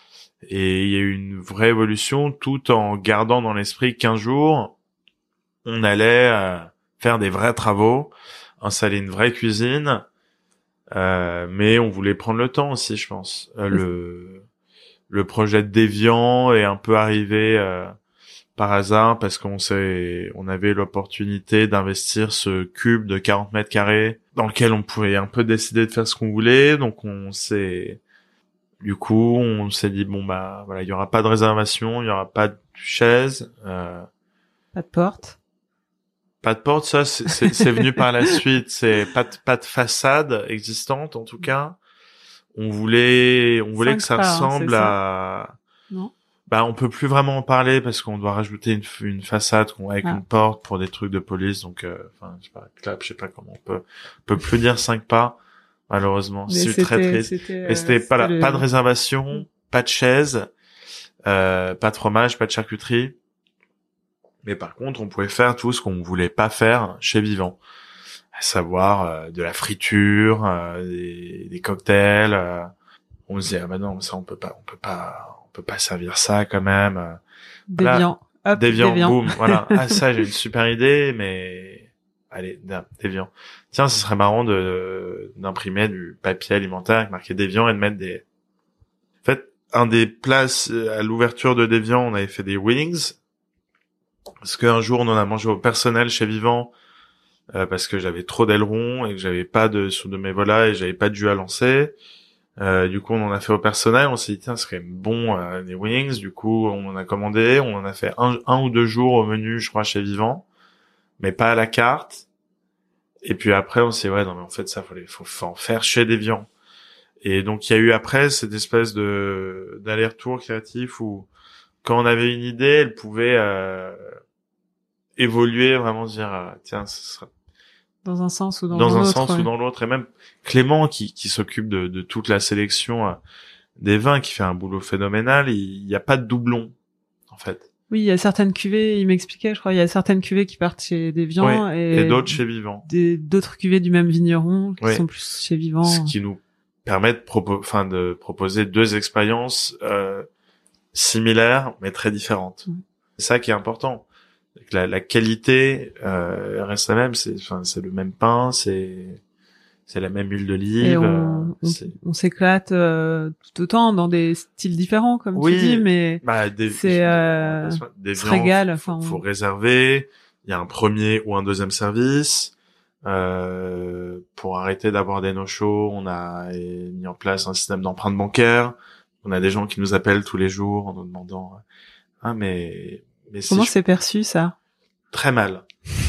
et il y a eu une vraie évolution, tout en gardant dans l'esprit qu'un jour, on allait euh, faire des vrais travaux, installer une vraie cuisine, euh, mais on voulait prendre le temps aussi, je pense. Euh, le le projet de Deviant est un peu arrivé euh, par hasard parce qu'on s'est, on avait l'opportunité d'investir ce cube de quarante mètres carrés dans lequel on pouvait un peu décider de faire ce qu'on voulait. Donc on s'est, du coup, on s'est dit bon bah voilà, il y aura pas de réservation, il y aura pas de chaise, euh, Pas de porte. pas de porte. Ça, c'est, c'est, c'est venu par la suite. C'est pas de, pas de façade existante en tout cas. On voulait, on voulait Cinq que ça pas, hein, ressemble c'est ça à. Non. Bah, on peut plus vraiment en parler parce qu'on doit rajouter une, une façade qu'on- avec Ah. une porte pour des trucs de police. Donc, euh, enfin, je sais pas, clap, je sais pas comment on peut, on peut plus dire cinq pas, malheureusement. Mais C'est c'était, très triste. c'était, Et c'était euh, pas, la- le- pas de réservation, pas de chaise, euh, pas de fromage, pas de charcuterie. Mais par contre, on pouvait faire tout ce qu'on voulait pas faire chez Vivant. À savoir, euh, de la friture, euh, des, des cocktails, euh, on se dit, ah bah non, ça, on peut pas, on peut pas, on peut pas servir ça quand même. euh, Déviant. Hop, Déviant, Déviant. boum, voilà. Ah, ça, j'ai une super idée, mais allez, Déviant. Tiens, ce serait marrant de d'imprimer du papier alimentaire avec marqué Déviant et de mettre des. En fait, un des places à l'ouverture de Déviant, on avait fait des wings parce qu'un jour, on en a mangé au personnel chez Vivant euh, parce que j'avais trop d'ailerons et que j'avais pas de sous de mes volailles et j'avais pas de jus à lancer. Euh, du coup, on en a fait au personnel. On s'est dit, tiens, ce serait bon, euh, des wings. Du coup, on en a commandé. On en a fait un, un ou deux jours au menu, je crois, chez Vivant, mais pas à la carte. Et puis après, on s'est dit, ouais, non, mais en fait, ça, faut, faut, faut en faire chez Déviant. Et donc, il y a eu après cette espèce de d'aller-retour créatif où, quand on avait une idée, elle pouvait euh, évoluer, vraiment se dire, euh, tiens, ce serait Dans un sens ou dans, dans dans un l'autre, sens ouais. ou dans l'autre. Et même Clément qui, qui s'occupe de, de toute la sélection euh, des vins, qui fait un boulot phénoménal, il n'y a pas de doublon en fait. Oui, il y a certaines cuvées, il m'expliquait, je crois, il y a certaines cuvées qui partent chez Déviant Ouais, et, et d'autres chez Vivant. des, d'autres cuvées du même vigneron qui Ouais. sont plus chez Vivant. Ce qui nous permet de, propo- enfin, de proposer deux expériences euh, similaires mais très différentes. Ouais. C'est ça qui est important. La, la qualité euh, reste la même, c'est, enfin, c'est le même pain, c'est c'est la même huile Et d'olive. on, euh, on, c'est... on s'éclate euh, tout autant dans des styles différents, comme Oui, tu dis, mais bah, des, c'est, euh, des se viandes, régale, faut, enfin, faut on- réserver. Il y a un premier ou un deuxième service. Euh, pour arrêter d'avoir des no-shows, on a mis en place un système d'empreinte bancaire. On a des gens qui nous appellent tous les jours en nous demandant, ah mais mais si comment je- c'est perçu ça? très mal.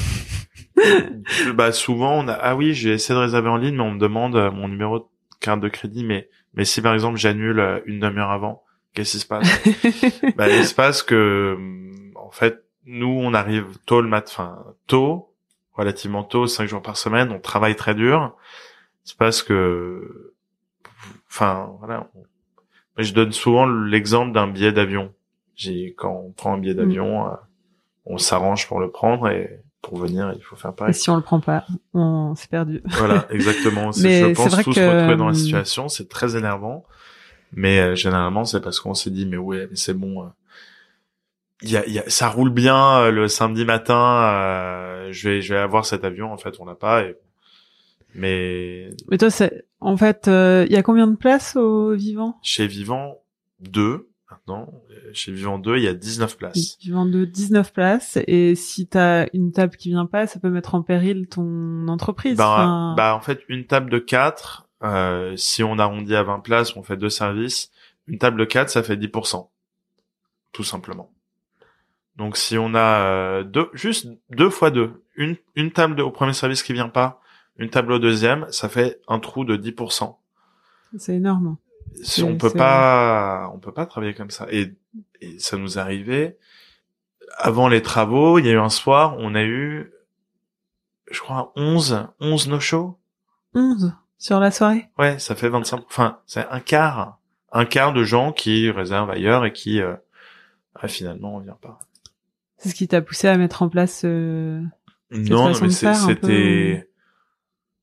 Bah souvent on a, ah oui, j'ai essayé de réserver en ligne, mais on me demande euh, mon numéro de carte de crédit, mais mais si par exemple j'annule euh, une demi-heure avant, qu'est-ce qui se passe? Bah il se passe que hum, en fait nous on arrive tôt le matin, enfin tôt, relativement tôt, cinq jours par semaine, on travaille très dur. Il se passe que, enfin voilà, on- je donne souvent l'exemple d'un billet d'avion. J'ai quand on prend un billet d'avion, euh, on s'arrange pour le prendre et pour venir il faut faire Et pareil. si on le prend pas, on s'est perdu. Voilà, exactement. C'est- Mais je c'est pense vrai tous que, se retrouver dans la hum, situation, c'est très énervant. Mais euh, généralement, c'est parce qu'on s'est dit, mais ouais, mais c'est bon. euh, Il y a, il y a, ça roule bien euh, le samedi matin. Euh, je vais, je vais avoir cet avion. En fait, on l'a pas. Et... Mais Mais toi, c'est, en fait, euh, il y a combien de places au Vivant? chez Vivant deux maintenant. Chez Vivant deux, il y a dix-neuf places. Vivant de dix-neuf places, et si t'as une table qui vient pas, ça peut mettre en péril ton entreprise. Bah, Enfin, bah, en fait, une table de quatre. Euh, si on arrondit à vingt places, on fait deux services. Une table de quatre, ça fait dix pour cent. Tout simplement. Donc si on a euh, deux, juste deux fois deux, une, une table de- au premier service qui vient pas, une table au deuxième, ça fait un trou de dix pour cent. c'est énorme. Si on C'est- peut c'est- pas, on peut pas travailler comme ça. Et, et ça nous arrivait avant les travaux. Il y a eu un soir, on a eu, je crois, onze, onze no-shows. onze sur la soirée. Ouais, ça fait vingt-cinq. Enfin, c'est un quart, un quart de gens qui réservent ailleurs et qui, euh, ah, finalement, on vient pas. C'est ce qui t'a poussé à mettre en place euh, Non, non, façon mais de c'est- faire, un c'était,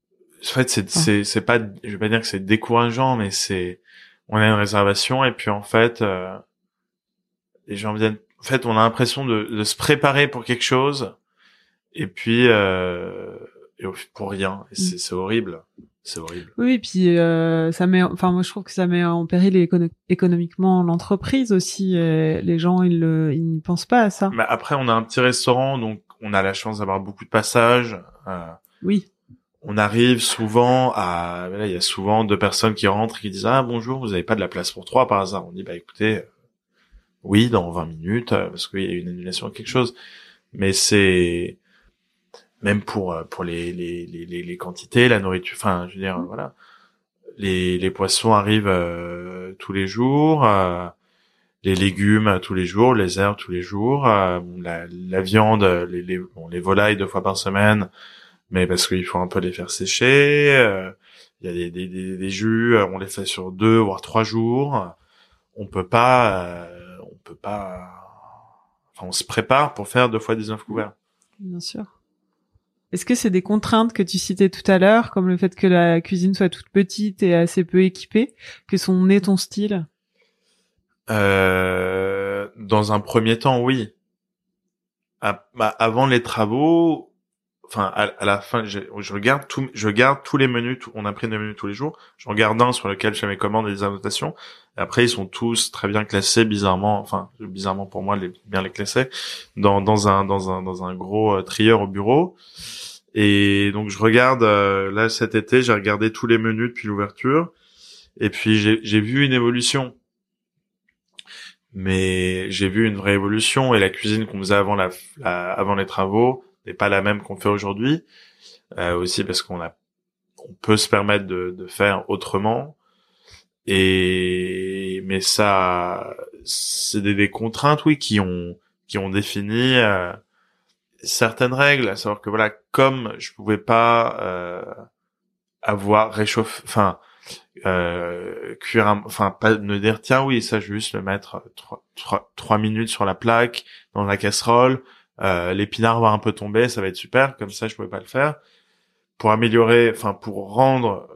fait, c'est, Ah. c'est, c'est pas, je vais pas dire que c'est décourageant, mais c'est, on a une réservation et puis en fait, euh, les gens viennent. En fait, on a l'impression de, de se préparer pour quelque chose et puis euh, et au- pour rien. Et c'est, c'est horrible. C'est horrible. Oui, et puis euh, ça met, enfin moi je trouve que ça met en péril écono- économiquement l'entreprise aussi. Euh, les gens ils le, ils ne pensent pas à ça. Mais après, on a un petit restaurant, donc on a la chance d'avoir beaucoup de passages. Euh, Oui. on arrive souvent à, là, il y a souvent deux personnes qui rentrent et qui disent ah bonjour, vous avez pas de la place pour trois par hasard. On dit bah écoutez, euh, oui dans vingt minutes euh, parce qu'il y a une annulation quelque chose. Mais c'est même pour euh, pour les les les les, les quantités, la nourriture. Enfin, je veux dire, voilà, les les poissons arrivent euh, tous les jours. Euh, les légumes euh, tous les jours, les herbes tous les jours, euh, la, la viande, les, les, bon, les volailles deux fois par semaine, mais parce qu'il faut un peu les faire sécher. euh, Il y a des, des, des, des jus, euh, on les fait sur deux voire trois jours. On peut pas, euh, on peut pas. Enfin, on se prépare pour faire deux fois dix-neuf couverts. Bien sûr. Est-ce que c'est des contraintes que tu citais tout à l'heure, comme le fait que la cuisine soit toute petite et assez peu équipée, que sont nés ton style? Euh, dans un premier temps, oui. À, bah, avant les travaux, enfin à, à la fin, je, je regarde tout, je garde tous les menus. Tout, on imprime des menus tous les jours. J'en garde un sur lequel je fais mes commandes et des annotations. Et après, ils sont tous très bien classés, bizarrement, enfin bizarrement pour moi, les, bien les classer dans dans un dans un dans un gros euh, trieur au bureau. Et donc je regarde euh, là cet été, j'ai regardé tous les menus depuis l'ouverture. Et puis j'ai j'ai vu une évolution. Mais j'ai vu une vraie évolution et la cuisine qu'on faisait avant la, la avant les travaux n'est pas la même qu'on fait aujourd'hui. Euh, aussi parce qu'on a, on peut se permettre de, de faire autrement. Et mais ça, c'est des, des contraintes, oui, qui ont qui ont défini euh, certaines règles. À savoir que voilà, comme je pouvais pas euh, avoir réchauffé, enfin. Euh, cuire un, enfin pas me dire tiens oui ça je vais juste le mettre trois, trois, trois minutes sur la plaque dans la casserole, euh, l'épinard va un peu tomber, ça va être super, comme ça je pouvais pas le faire pour améliorer, enfin pour rendre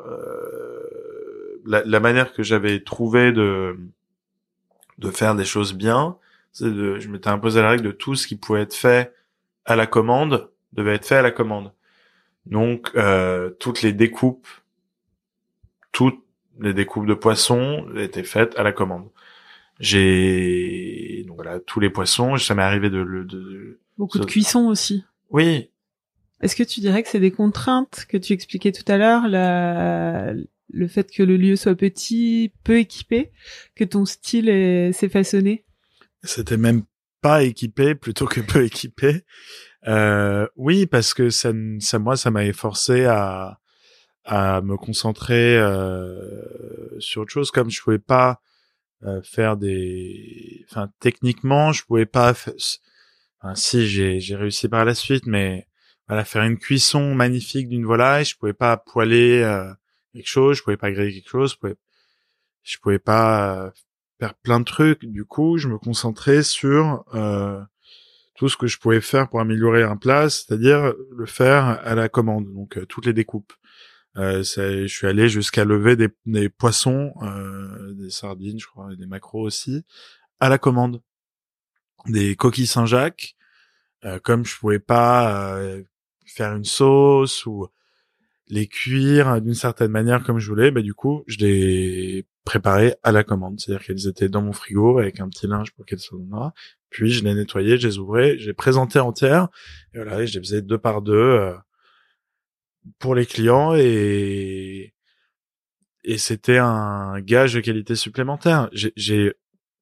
euh, la, la manière que j'avais trouvé de de faire des choses bien, c'est de, je m'étais imposé la règle de tout ce qui pouvait être fait à la commande devait être fait à la commande, donc euh, toutes les découpes toutes les découpes de poissons étaient faites à la commande. J'ai donc voilà tous les poissons. Ça m'est arrivé de, de, de Beaucoup de... de cuisson aussi. Oui. Est-ce que tu dirais que c'est des contraintes que tu expliquais tout à l'heure, la... le fait que le lieu soit petit, peu équipé, que ton style est... s'est façonné? C'était même pas équipé plutôt que peu équipé. Euh, oui, parce que ça, ça moi, ça m'avait forcé à à me concentrer euh, sur autre chose, comme je pouvais pas euh, faire des, enfin techniquement je pouvais pas, fa... enfin si j'ai j'ai réussi par la suite, mais voilà, faire une cuisson magnifique d'une volaille, je pouvais pas poêler euh, quelque chose, je pouvais pas griller quelque chose, je pouvais je pouvais pas euh, faire plein de trucs. Du coup, je me concentrais sur euh, tout ce que je pouvais faire pour améliorer un plat, c'est-à-dire le faire à la commande, donc euh, toutes les découpes. Euh, je suis allé jusqu'à lever des, des poissons, euh, des sardines, je crois, et des maquereaux aussi, à la commande. Des coquilles Saint-Jacques, euh, comme je pouvais pas euh, faire une sauce ou les cuire d'une certaine manière comme je voulais, bah du coup, je les préparais à la commande. C'est-à-dire qu'elles étaient dans mon frigo avec un petit linge pour qu'elles soient là. Puis je les nettoyais, je les ouvrais, je les présentais entières. Et voilà, et je les faisais deux par deux. Euh, pour les clients et et c'était un gage de qualité supplémentaire. J'ai, j'ai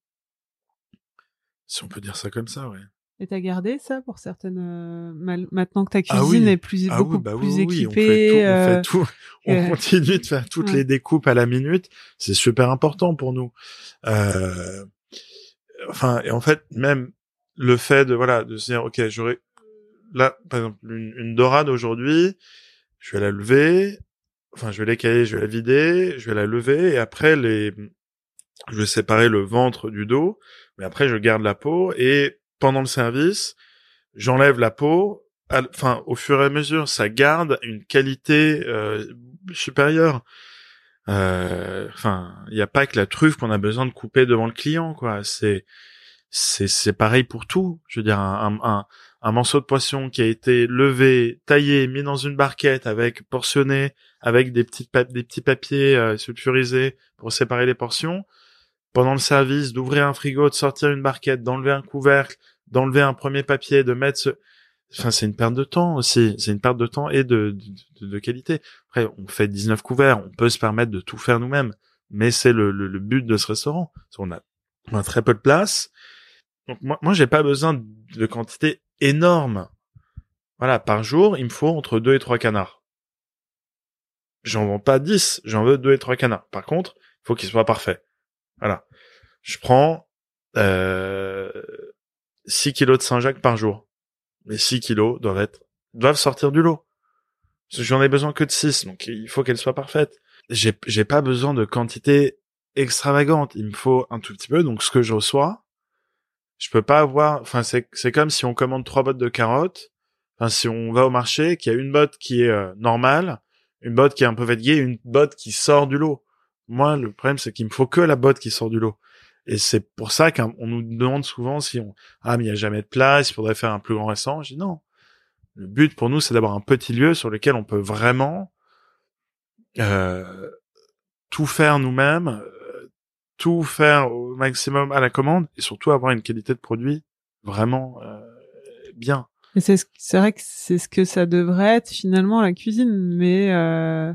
si on peut dire ça comme ça, ouais. Et t'as gardé ça pour certaines euh, mal... maintenant que ta Ah cuisine oui. est plus Ah beaucoup oui, bah plus oui, oui, équipée. on fait tout, on euh... fait tout, on euh... continue de faire toutes ouais. les découpes à la minute. C'est super important pour nous. Euh... Enfin, et en fait, même le fait de voilà de se dire ok, j'aurais là par exemple une, une dorade aujourd'hui, je vais la lever. Enfin, je vais l'écailler, je vais la vider, je vais la lever, et après, les, je vais séparer le ventre du dos, mais après, je garde la peau, et pendant le service, j'enlève la peau, à... enfin, au fur et à mesure, ça garde une qualité euh, supérieure. Euh, enfin, il n'y a pas que la truffe qu'on a besoin de couper devant le client, quoi. C'est, c'est, c'est pareil pour tout. Je veux dire, un, un, un morceau de poisson qui a été levé, taillé, mis dans une barquette, avec portionné, avec des petites pa- des petits papiers euh, sulfurisés pour séparer les portions. Pendant le service, d'ouvrir un frigo, de sortir une barquette, d'enlever un couvercle, d'enlever un premier papier, de mettre ce... Enfin, c'est une perte de temps aussi. C'est une perte de temps et de, de, de qualité. Après, on fait dix-neuf couverts. On peut se permettre de tout faire nous-mêmes. Mais c'est le, le, le but de ce restaurant. On a, on a très peu de place. Donc, moi, moi, j'ai pas besoin de quantité énorme. Voilà. Par jour, il me faut entre deux et trois canards. J'en vends pas dix. J'en veux deux et trois canards. Par contre, il faut qu'ils soient parfaits. Voilà. Je prends, euh, six kilos de Saint-Jacques par jour. Les six kilos doivent être, doivent sortir du lot. Parce que j'en ai besoin que de six, donc il faut qu'elle soit parfaite. J'ai, j'ai pas besoin de quantité extravagante. Il me faut un tout petit peu, donc ce que je reçois, je peux pas avoir, enfin, c'est, c'est comme si on commande trois bottes de carottes. Enfin, si on va au marché, qu'il y a une botte qui est euh, normale, une botte qui est un peu fatiguée, une botte qui sort du lot. Moi, le problème, c'est qu'il me faut que la botte qui sort du lot. Et c'est pour ça qu'on nous demande souvent si on, ah, mais il y a jamais de place, il faudrait faire un plus grand restaurant. Je dis non. Le but pour nous, c'est d'avoir un petit lieu sur lequel on peut vraiment, euh, tout faire nous-mêmes, euh, tout faire au maximum à la commande et surtout avoir une qualité de produit vraiment, euh, bien. Et c'est, ce- c'est vrai que c'est ce que ça devrait être finalement la cuisine, mais euh,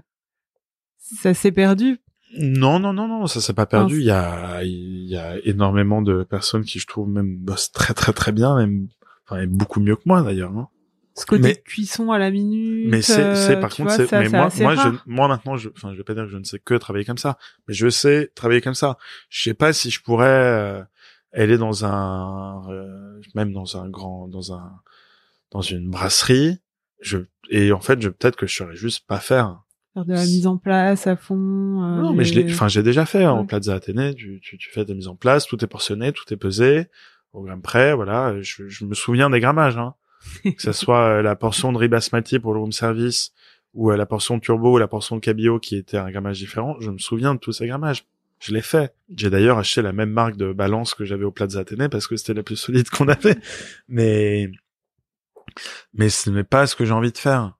ça s'est perdu. Non, non, non, non, ça s'est pas perdu. Il y a, il y a énormément de personnes qui, je trouve, même bossent très, très, très bien, même, enfin, et beaucoup mieux que moi d'ailleurs. Hein. Ce côté Mais- cuisson à la minute. Mais c'est, c'est euh, par tu contre, vois, c'est, ça, mais c'est moi, assez moi, je, rare. moi maintenant, je, enfin, je vais pas dire que je ne sais que travailler comme ça, mais je sais travailler comme ça. Je sais pas si je pourrais euh, aller dans un, euh, même dans un grand, dans un, dans une brasserie. Je, et en fait, je peut-être que je saurais juste pas faire. Faire de la mise en place à fond. euh, Non, mais je l'ai, les- enfin, j'ai déjà fait, hein, au Ouais. Plaza Athénée, tu, tu, tu fais ta mise en place, tout est portionné, tout est pesé, au gramme près, voilà, je, je me souviens des grammages, hein. Que ce soit euh, la portion de riz basmati pour le room service, ou euh, la portion de turbo, ou la portion de cabillaud qui était un grammage différent, je me souviens de tous ces grammages. Je l'ai fait. J'ai d'ailleurs acheté la même marque de balance que j'avais au Plaza Athénée parce que c'était la plus solide qu'on avait. Mais, mais ce n'est pas ce que j'ai envie de faire.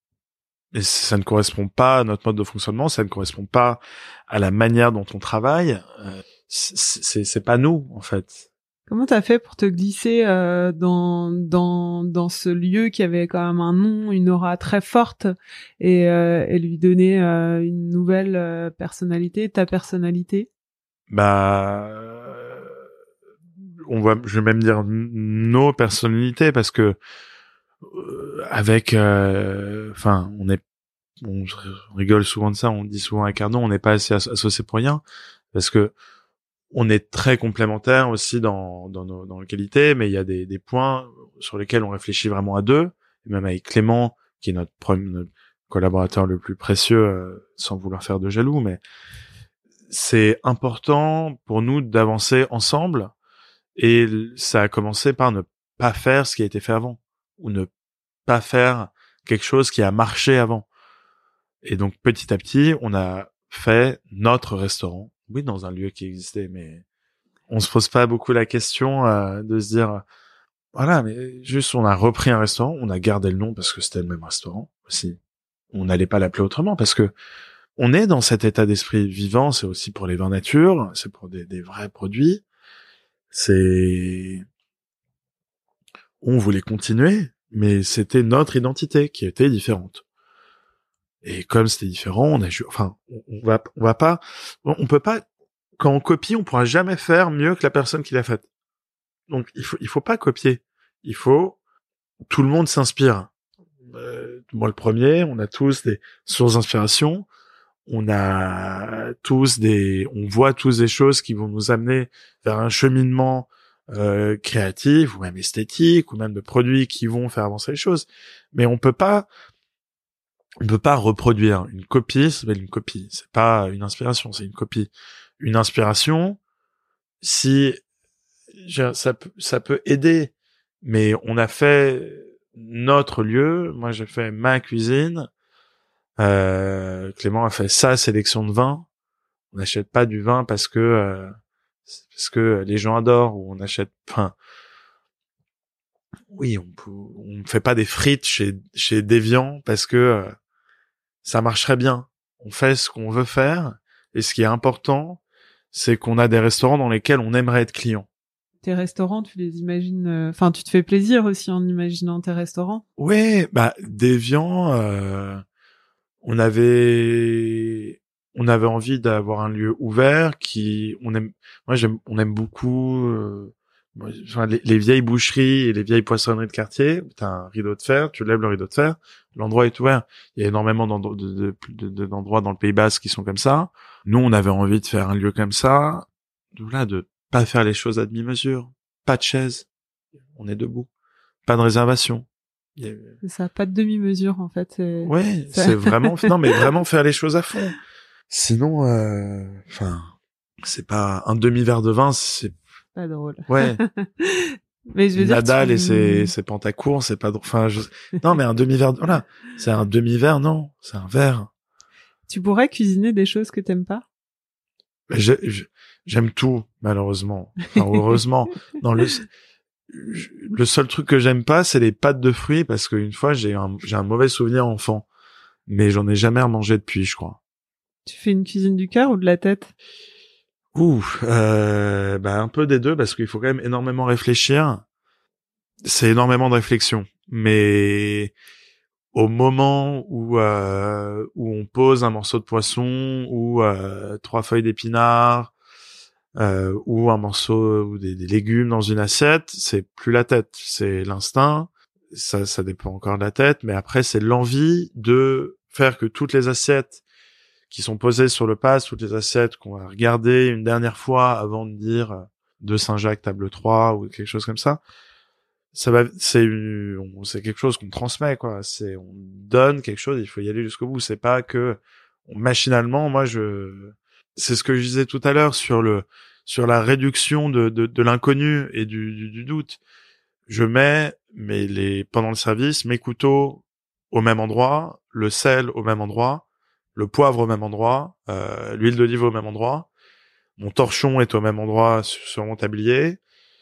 Et ça ne correspond pas à notre mode de fonctionnement, ça ne correspond pas à la manière dont on travaille. Euh, c'est, c'est, c'est pas nous, en fait. Comment t'as fait pour te glisser euh, dans dans dans ce lieu qui avait quand même un nom, une aura très forte, et euh, et lui donner euh, une nouvelle euh, personnalité, ta personnalité? Bah, euh, on va, je vais même dire n- nos personnalités parce que euh, avec, enfin, euh, on est, on rigole souvent de ça, on dit souvent à Cardon, on n'est pas assez as- associés pour rien parce que on est très complémentaires aussi dans dans nos dans nos qualités, mais il y a des des points sur lesquels on réfléchit vraiment à deux, et même avec Clément qui est notre premier notre collaborateur le plus précieux, euh, sans vouloir faire de jaloux, mais c'est important pour nous d'avancer ensemble, et ça a commencé par ne pas faire ce qui a été fait avant, ou ne pas faire quelque chose qui a marché avant. Et donc petit à petit, on a fait notre restaurant, oui, dans un lieu qui existait, mais on se pose pas beaucoup la question euh, de se dire, voilà, mais juste on a repris un restaurant, on a gardé le nom parce que c'était le même restaurant aussi. On n'allait pas l'appeler autrement parce que on est dans cet état d'esprit vivant. C'est aussi pour les vins nature, c'est pour des, des vrais produits. C'est, on voulait continuer, mais c'était notre identité qui était différente. Et comme c'était différent, on a, ju- enfin, on, on va, on va pas, on, on peut pas, quand on copie, on pourra jamais faire mieux que la personne qui l'a faite. Donc, il faut, il faut pas copier. Il faut, tout le monde s'inspire. Euh, moi, le premier, on a tous des sources d'inspiration. On a tous des, on voit tous des choses qui vont nous amener vers un cheminement euh, créatif ou même esthétique ou même de produits qui vont faire avancer les choses. Mais on peut pas, on peut pas reproduire une copie. C'est une copie. C'est pas une inspiration, c'est une copie. Une inspiration, si ça peut, ça peut aider, mais on a fait notre lieu. Moi, j'ai fait ma cuisine. Euh, Clément a fait sa sélection de vin. On n'achète pas du vin parce que euh, parce que les gens adorent, ou on achète. Enfin, oui, on peut, on fait pas des frites chez chez Deviant parce que euh, ça marcherait bien. On fait ce qu'on veut faire, et ce qui est important, c'est qu'on a des restaurants dans lesquels on aimerait être client. Tes restaurants, tu les imagines... Enfin, euh, tu te fais plaisir aussi en imaginant tes restaurants. Ouais, bah Deviant, euh, on avait on avait envie d'avoir un lieu ouvert qui on aime. Moi, j'aime, on aime beaucoup. Euh, Enfin, les, les vieilles boucheries et les vieilles poissonneries de quartier, t'as un rideau de fer, tu lèves le rideau de fer, l'endroit est ouvert. Il y a énormément d'endroits, de, de, de, de, d'endroits dans le Pays Basque qui sont comme ça. Nous, on avait envie de faire un lieu comme ça, de là, de pas faire les choses à demi-mesure, pas de chaise, on est debout, pas de réservation. A... C'est ça, pas de demi-mesure en fait. C'est... Ouais, ça... c'est vraiment, non mais vraiment faire les choses à fond. Sinon, enfin, euh, c'est pas un demi-verre de vin, c'est pas drôle. Ouais. Mais je veux Nadal dire, tu... et ses, ses pantacours, c'est pas drôle. Enfin, je... non, mais un demi-verre, voilà. C'est un demi-verre, non. C'est un verre. Tu pourrais cuisiner des choses que t'aimes pas? je, je, J'aime tout, malheureusement. Enfin, heureusement. Non, le, le seul truc que j'aime pas, c'est les pâtes de fruits, parce qu'une fois, j'ai un, j'ai un mauvais souvenir enfant. Mais j'en ai jamais remangé depuis, je crois. Tu fais une cuisine du cœur ou de la tête? Ouh, euh, bah un peu des deux, parce qu'il faut quand même énormément réfléchir. C'est énormément de réflexion, mais au moment où euh, où on pose un morceau de poisson ou euh, trois feuilles d'épinards euh, ou un morceau ou des, des légumes dans une assiette, c'est plus la tête, c'est l'instinct. Ça, ça dépend encore de la tête, mais après c'est l'envie de faire que toutes les assiettes qui sont posées sur le pas, toutes les assiettes qu'on va regarder une dernière fois avant de dire de Saint-Jacques table trois ou quelque chose comme ça, ça va, c'est c'est quelque chose qu'on transmet, quoi. C'est, on donne quelque chose, il faut y aller jusqu'au bout. C'est pas que machinalement, moi je, c'est ce que je disais tout à l'heure sur le, sur la réduction de de, de l'inconnu et du, du du doute. Je mets mais les pendant le service mes couteaux au même endroit, le sel au même endroit, le poivre au même endroit, euh, l'huile d'olive au même endroit, mon torchon est au même endroit sur mon tablier,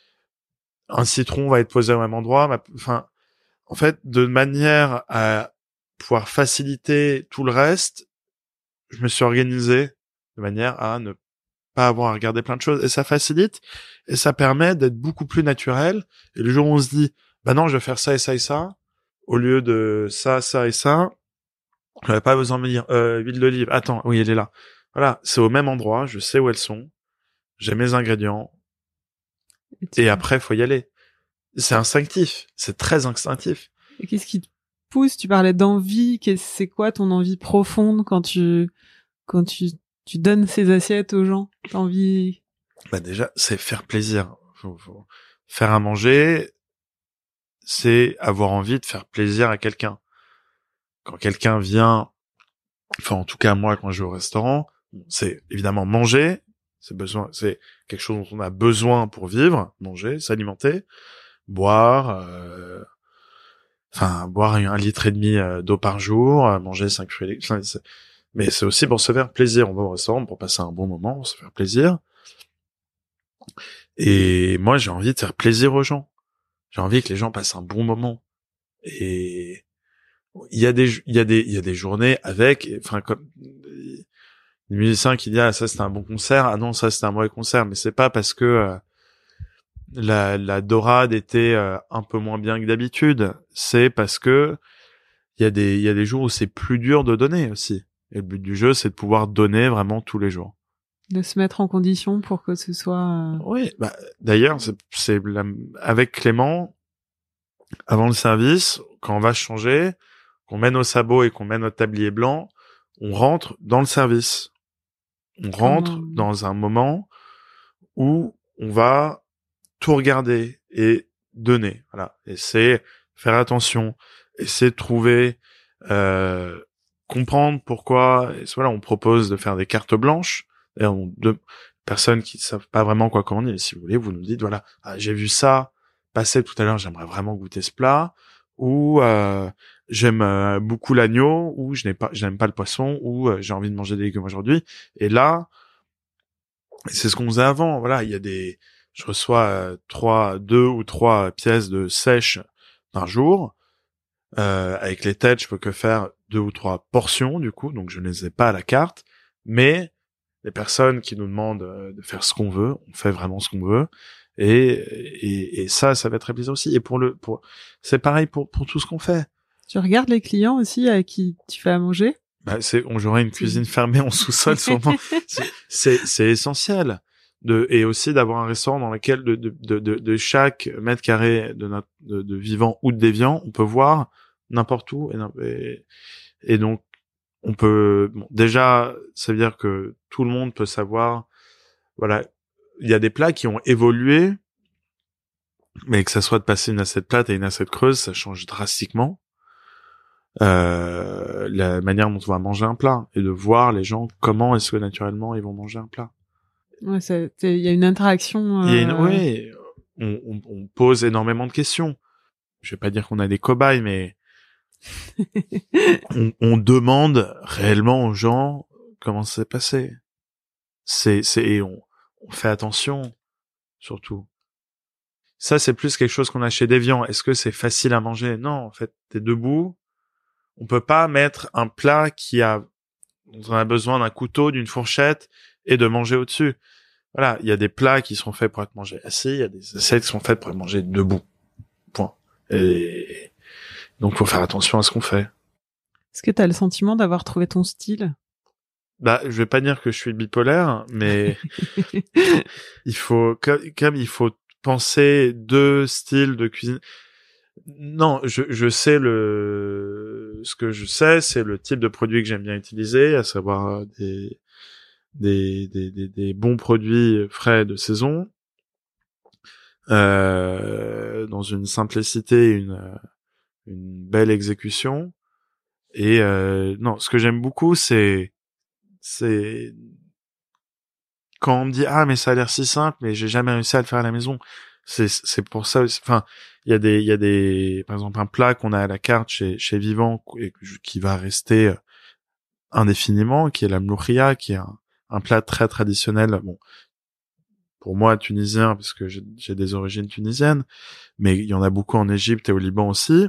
un citron va être posé au même endroit. Enfin, en fait, de manière à pouvoir faciliter tout le reste, je me suis organisé de manière à ne pas avoir à regarder plein de choses, et ça facilite et ça permet d'être beaucoup plus naturel. Et le jour où on se dit, bah non, je vais faire ça et ça et ça, au lieu de ça, ça et ça, je n'avais pas besoin de me dire, euh, huile d'olive, attends, oui, elle est là. Voilà, c'est au même endroit, je sais où elles sont, j'ai mes ingrédients, et, et après, faut y aller. C'est instinctif, c'est très instinctif. Et qu'est-ce qui te pousse? Tu parlais d'envie, c'est quoi ton envie profonde quand tu, quand tu, tu donnes ces assiettes aux gens? T'as envie? Bah déjà, c'est faire plaisir. Faut, faut... Faire à manger, c'est avoir envie de faire plaisir à quelqu'un. Quand quelqu'un vient, enfin en tout cas moi quand je vais au restaurant, c'est évidemment manger, c'est besoin, c'est quelque chose dont on a besoin pour vivre, manger, s'alimenter, boire, euh... enfin boire un litre et demi d'eau par jour, manger cinq fruits et légumes, mais c'est aussi pour se faire plaisir. On va au restaurant pour passer un bon moment, se faire plaisir. Et moi j'ai envie de faire plaisir aux gens. J'ai envie que les gens passent un bon moment. Et il y a des il y a des il y a des journées avec, enfin comme les musiciens qui disent ah ça c'était un bon concert, ah non ça c'était un mauvais concert, mais c'est pas parce que euh, la la dorade était euh, un peu moins bien que d'habitude, c'est parce que il y a des il y a des jours où c'est plus dur de donner aussi. Et le but du jeu c'est de pouvoir donner vraiment tous les jours. De se mettre en condition pour que ce soit... Euh... Oui, bah, d'ailleurs, c'est, c'est la, avec Clément, avant le service, quand on va changer, qu'on met nos sabots et qu'on met notre tablier blanc, on rentre dans le service. On rentre mmh. dans un moment où on va tout regarder et donner. Voilà. Et c'est faire attention, essayer de trouver, euh, comprendre pourquoi. Et voilà, on propose de faire des cartes blanches. Et on, deux personnes qui savent pas vraiment quoi commander. Si vous voulez, vous nous dites, voilà, ah, j'ai vu ça passer tout à l'heure, j'aimerais vraiment goûter ce plat. ou euh, j'aime euh, beaucoup l'agneau, ou je n'ai pas, je n'aime pas le poisson, ou euh, j'ai envie de manger des légumes aujourd'hui. Et là, c'est ce qu'on faisait avant. Voilà, il y a des, je reçois euh, trois, deux ou trois pièces de sèche par jour. Euh, avec les têtes, je peux que faire deux ou trois portions du coup, donc je ne les ai pas à la carte. Mais les personnes qui nous demandent euh, de faire ce qu'on veut, on fait vraiment ce qu'on veut. Et, et, et ça, ça va être très plaisir aussi. Et pour le, pour, c'est pareil pour pour tout ce qu'on fait. Tu regardes les clients aussi à qui tu fais à manger? Bah, c'est, on j'aurais une cuisine fermée en sous-sol sûrement. c'est, c'est, c'est essentiel. De, et aussi d'avoir un restaurant dans lequel de, de, de, de, de chaque mètre carré de notre, de, de vivant ou de déviant, on peut voir n'importe où. Et, et, et donc, on peut, bon, déjà, ça veut dire que tout le monde peut savoir, voilà, il y a des plats qui ont évolué, mais que ça soit de passer une assiette plate à une assiette creuse, ça change drastiquement. Euh, la manière dont on va manger un plat et de voir les gens comment est-ce que naturellement ils vont manger un plat. Ouais, il y a une interaction. Euh... Il y a une, oui, on, on, on pose énormément de questions. Je vais pas dire qu'on a des cobayes, mais on, on demande réellement aux gens comment ça s'est passé. C'est, c'est, et on, on fait attention, surtout. Ça, c'est plus quelque chose qu'on a chez Deviant. Est-ce que c'est facile à manger? Non, en fait, t'es debout. On peut pas mettre un plat qui a, on a besoin d'un couteau, d'une fourchette et de manger au-dessus. Voilà, il y a des plats qui sont faits pour être mangés assis, il y a des assiettes qui sont faites pour être mangées debout. Point. Et donc, faut faire attention à ce qu'on fait. Est-ce que t'as le sentiment d'avoir trouvé ton style? Bah, je vais pas dire que je suis bipolaire, mais il faut, comme, comme il faut penser deux styles de cuisine. Non, je, je sais le, ce que je sais, c'est le type de produit que j'aime bien utiliser, à savoir des, des, des, des, des bons produits frais de saison, euh, dans une simplicité, une, une belle exécution. Et, euh, non, ce que j'aime beaucoup, c'est, c'est, quand on me dit, ah, mais ça a l'air si simple, mais j'ai jamais réussi à le faire à la maison. C'est, c'est pour ça aussi, enfin, il y a des, il y a des, par exemple, un plat qu'on a à la carte chez, chez Vivant, et qui va rester indéfiniment, qui est la mloukhia, qui est un, un plat très traditionnel, bon, pour moi, tunisien, parce que j'ai, j'ai des origines tunisiennes, mais il y en a beaucoup en Égypte et au Liban aussi.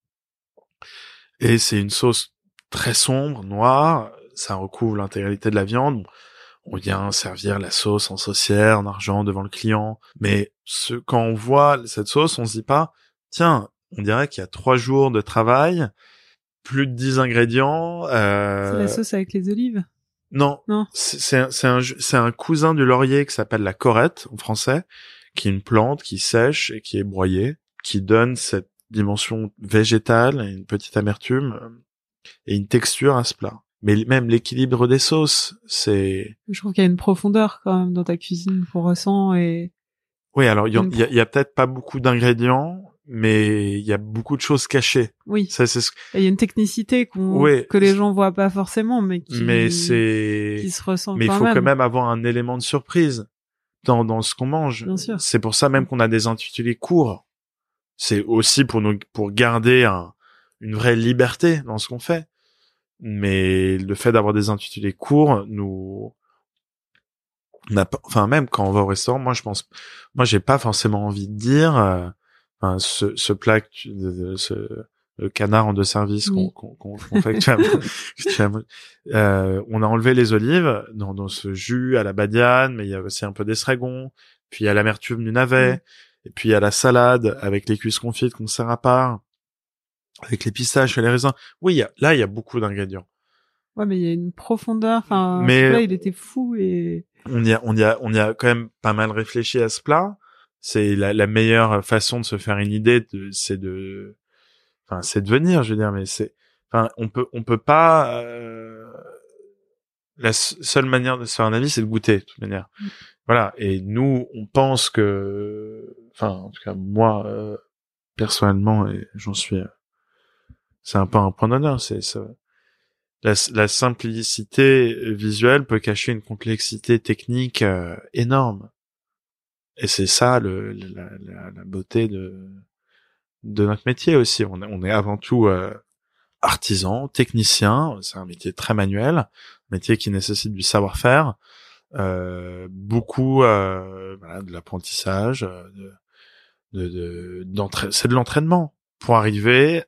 Et c'est une sauce très sombre, noire, ça recouvre l'intégralité de la viande. Bon, on vient servir la sauce en saucière, en argent devant le client. Mais ce, quand on voit cette sauce, on se dit pas, tiens, on dirait qu'il y a trois jours de travail, plus de dix ingrédients. Euh... C'est la sauce avec les olives? Non, non. C'est, c'est, un, c'est, un, c'est un cousin du laurier qui s'appelle la corette en français, qui est une plante qui sèche et qui est broyée, qui donne cette dimension végétale, une petite amertume et une texture à ce plat. Mais même l'équilibre des sauces, c'est... Je trouve qu'il y a une profondeur quand même dans ta cuisine qu'on ressent et... Oui, alors il y, y, a, y a peut-être pas beaucoup d'ingrédients, mais il y a beaucoup de choses cachées. Oui. Ça, c'est ce... Il y a une technicité qu'on, oui. que les gens voient pas forcément, mais qui, mais c'est... qui se ressent mais quand même. Mais il faut quand même avoir un élément de surprise dans, dans ce qu'on mange. Bien sûr. C'est pour ça même qu'on a des intitulés courts. C'est aussi pour nous, pour garder un, une vraie liberté dans ce qu'on fait. Mais le fait d'avoir des intitulés courts nous, on a pas, enfin même quand on va au restaurant, moi je pense, moi j'ai pas forcément envie de dire, euh, enfin, ce, ce plat, que tu, ce le canard en deux services oui. qu'on, qu'on, qu'on fait, que tu as, que tu as, euh, on a enlevé les olives dans, dans ce jus à la badiane, mais il y a aussi un peu d'estragon, puis il y a l'amertume du navet, oui. Et puis il y a la salade avec les cuisses confites qu'on sert à part. Avec les pistaches et les raisins. Oui, y a, là, il y a beaucoup d'ingrédients. Ouais, mais il y a une profondeur. Enfin, mais là, il était fou et... On y a, on y a, on y a quand même pas mal réfléchi à ce plat. C'est la, la meilleure façon de se faire une idée, de, c'est de, enfin, c'est de venir, je veux dire, mais c'est, enfin, on peut, on peut pas, euh, la seule manière de se faire un avis, c'est de goûter, de toute manière. Mm. Voilà. Et nous, on pense que, enfin, en tout cas, moi, euh, personnellement, et j'en suis, c'est un peu un point d'honneur, c'est ça. La, la simplicité visuelle peut cacher une complexité technique euh, énorme. Et c'est ça le, la, la, la beauté de, de notre métier aussi. On, on est avant tout euh, artisan, technicien. C'est un métier très manuel, un métier qui nécessite du savoir-faire, euh, beaucoup euh, voilà, de l'apprentissage, de, de, de, d'entra- c'est de l'entraînement pour arriver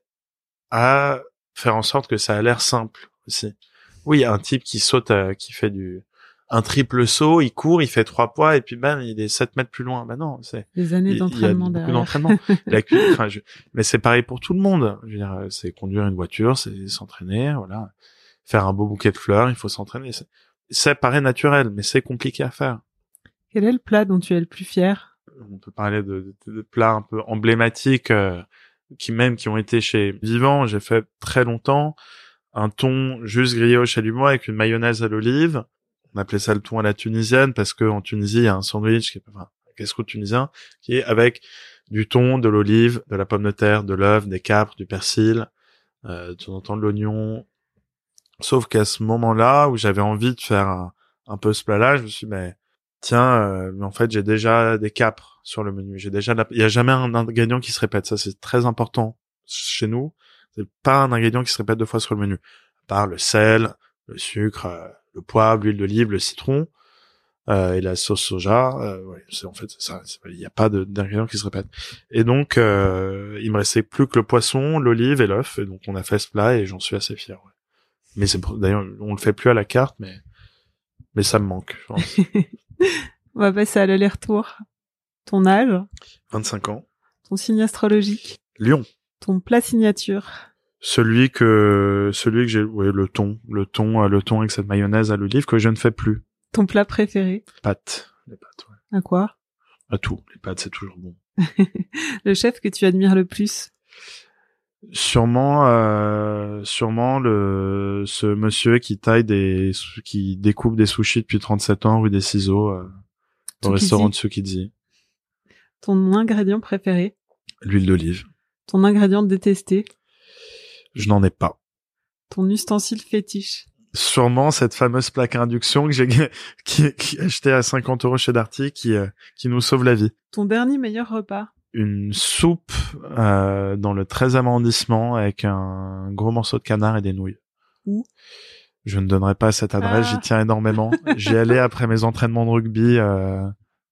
à faire en sorte que ça a l'air simple aussi. Oui, un type qui saute, euh, qui fait du un triple saut, il court, il fait trois poids et puis ben il est sept mètres plus loin. Ben non, c'est Des années il, d'entraînement il y a beaucoup derrière. d'entraînement. La cu- enfin, je... mais c'est pareil pour tout le monde. Je veux dire, c'est conduire une voiture, c'est s'entraîner, voilà. Faire un beau bouquet de fleurs, il faut s'entraîner. C'est... ça paraît naturel, mais c'est compliqué à faire. Quel est le plat dont tu es le plus fier? On peut parler de, de, de plats un peu emblématiques euh, qui même qui ont été chez Vivant. J'ai fait très longtemps un thon juste grillé au chalumeau avec une mayonnaise à l'olive. On appelait ça le thon à la tunisienne parce que en Tunisie il y a un sandwich qui est enfin un casse-croûte tunisien qui est avec du thon, de l'olive, de la pomme de terre, de l'œuf, des capres, du persil, euh, de temps en temps de l'oignon. Sauf qu'à ce moment-là où j'avais envie de faire un, un peu ce plat-là, je me suis dit, mais tiens, euh, mais en fait j'ai déjà des capres sur le menu. J'ai déjà, la... il y a jamais un ingrédient qui se répète. Ça c'est très important chez nous. C'est pas un ingrédient qui se répète deux fois sur le menu. À part le sel, le sucre, euh, le poivre, l'huile d'olive, le citron euh, et la sauce soja. Euh, ouais, c'est en fait c'est ça. Il n'y a pas de, d'ingrédients qui se répètent. Et donc euh, il me restait plus que le poisson, l'olive et l'œuf. Et donc on a fait ce plat et j'en suis assez fier. Ouais. Mais c'est d'ailleurs on le fait plus à la carte, mais mais ça me manque. Je pense. On va passer à l'aller-retour. Ton âge, vingt-cinq ans. ton signe astrologique, Lion. ton plat signature. Celui que celui que j'ai, oui, le thon, le thon, euh, le thon avec cette mayonnaise à l'olive que je ne fais plus. Ton plat préféré. Pâtes, les pâtes, ouais. À quoi? À tout, les pâtes c'est toujours bon. Le chef que tu admires le plus. Sûrement, euh, sûrement le ce monsieur qui taille des, qui découpe des sushis depuis trente-sept ans rue des Ciseaux, euh, au Tsukiji. restaurant de Tsukiji. Ton ingrédient préféré. L'huile d'olive. Ton ingrédient détesté. Je n'en ai pas. Ton ustensile fétiche. Sûrement cette fameuse plaque à induction que j'ai qui, qui acheté à cinquante euros chez Darty qui euh, qui nous sauve la vie. Ton dernier meilleur repas. Une soupe euh, dans le treizième arrondissement avec un gros morceau de canard et des nouilles. Où? Je ne donnerai pas cette adresse, Ah. j'y tiens énormément. J'y allais après mes entraînements de rugby euh,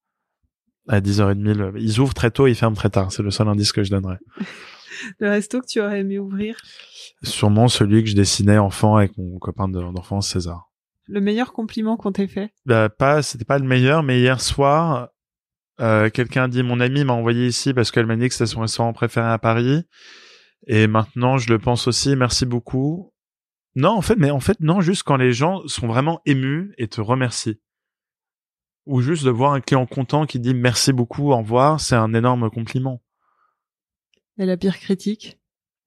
à dix heures trente. Le... Ils ouvrent très tôt, ils ferment très tard. C'est le seul indice que je donnerais. Le resto que tu aurais aimé ouvrir. Sûrement celui que je dessinais enfant avec mon copain de- d'enfance César. Le meilleur compliment qu'on t'ait fait. Bah, pas, c'était pas le meilleur, mais hier soir, euh, quelqu'un a dit, mon ami m'a envoyé ici parce qu'elle m'a dit que c'était son restaurant préféré à Paris. Et maintenant, je le pense aussi. Merci beaucoup. Non, en fait, mais en fait, non, juste quand les gens sont vraiment émus et te remercient. Ou juste de voir un client content qui dit merci beaucoup, au revoir, c'est un énorme compliment. Et la pire critique.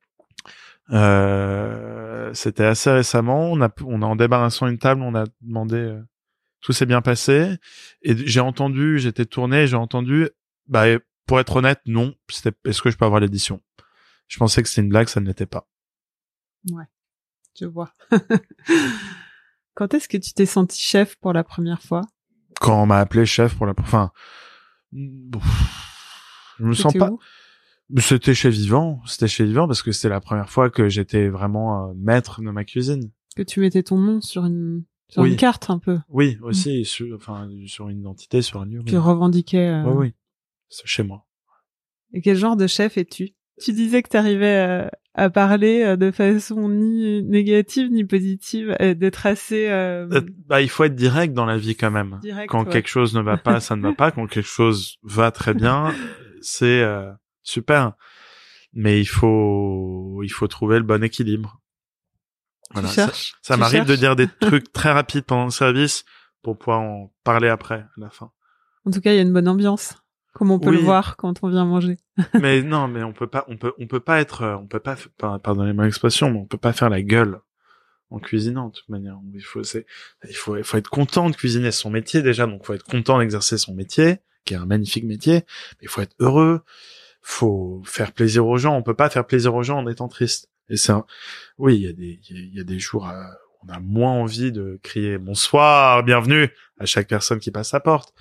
Euh, c'était assez récemment. On a, on a en débarrassant une table, on a demandé, euh, tout s'est bien passé. Et j'ai entendu, j'étais tourné, j'ai entendu, bah, pour être honnête, non. C'était, est-ce que je peux avoir l'édition? Je pensais que c'était une blague, ça ne l'était pas. Ouais, je vois. Quand est-ce que tu t'es senti chef pour la première fois? Quand on m'a appelé chef pour la, enfin, bon, je me sens C'était pas. où? C'était chez Vivant, c'était chez Vivant parce que c'était la première fois que j'étais vraiment euh, maître de ma cuisine. Que tu mettais ton nom sur une sur Oui. une carte un peu. Oui, aussi, sur, enfin, sur une identité, sur un lieu. Tu Oui, revendiquais. euh, oui, oui. C'est chez moi. Et quel genre de chef es-tu? Tu disais que tu arrivais à, à parler euh, de façon ni négative ni positive, euh, d'être assez euh, Euh, bah, il faut être direct dans la vie quand même. direct. Quand Ouais. quelque chose ne va pas, ça ne va pas. Quand quelque chose va très bien, c'est euh, super. Mais il faut, il faut trouver le bon équilibre. Tu Ça, cherches. ça tu m'arrive de cherches. dire des trucs très rapides pendant le service pour pouvoir en parler après, à la fin. En tout cas, il y a une bonne ambiance, comme on peut Oui. le voir quand on vient manger. Mais non, mais on peut pas, on peut, on peut pas être, euh, on peut pas, pas- pardonnez-moi l'expression, mais on peut pas faire la gueule en cuisinant de toute manière. Il faut, c'est, il faut, il faut être content de cuisiner son métier déjà, donc il faut être content d'exercer son métier, qui est un magnifique métier. Mais il faut être heureux, faut faire plaisir aux gens. On peut pas faire plaisir aux gens en étant triste. Et c'est, un... oui, il y a des, il y a- il y a des jours où on a moins envie de crier bonsoir, bienvenue à chaque personne qui passe à la porte.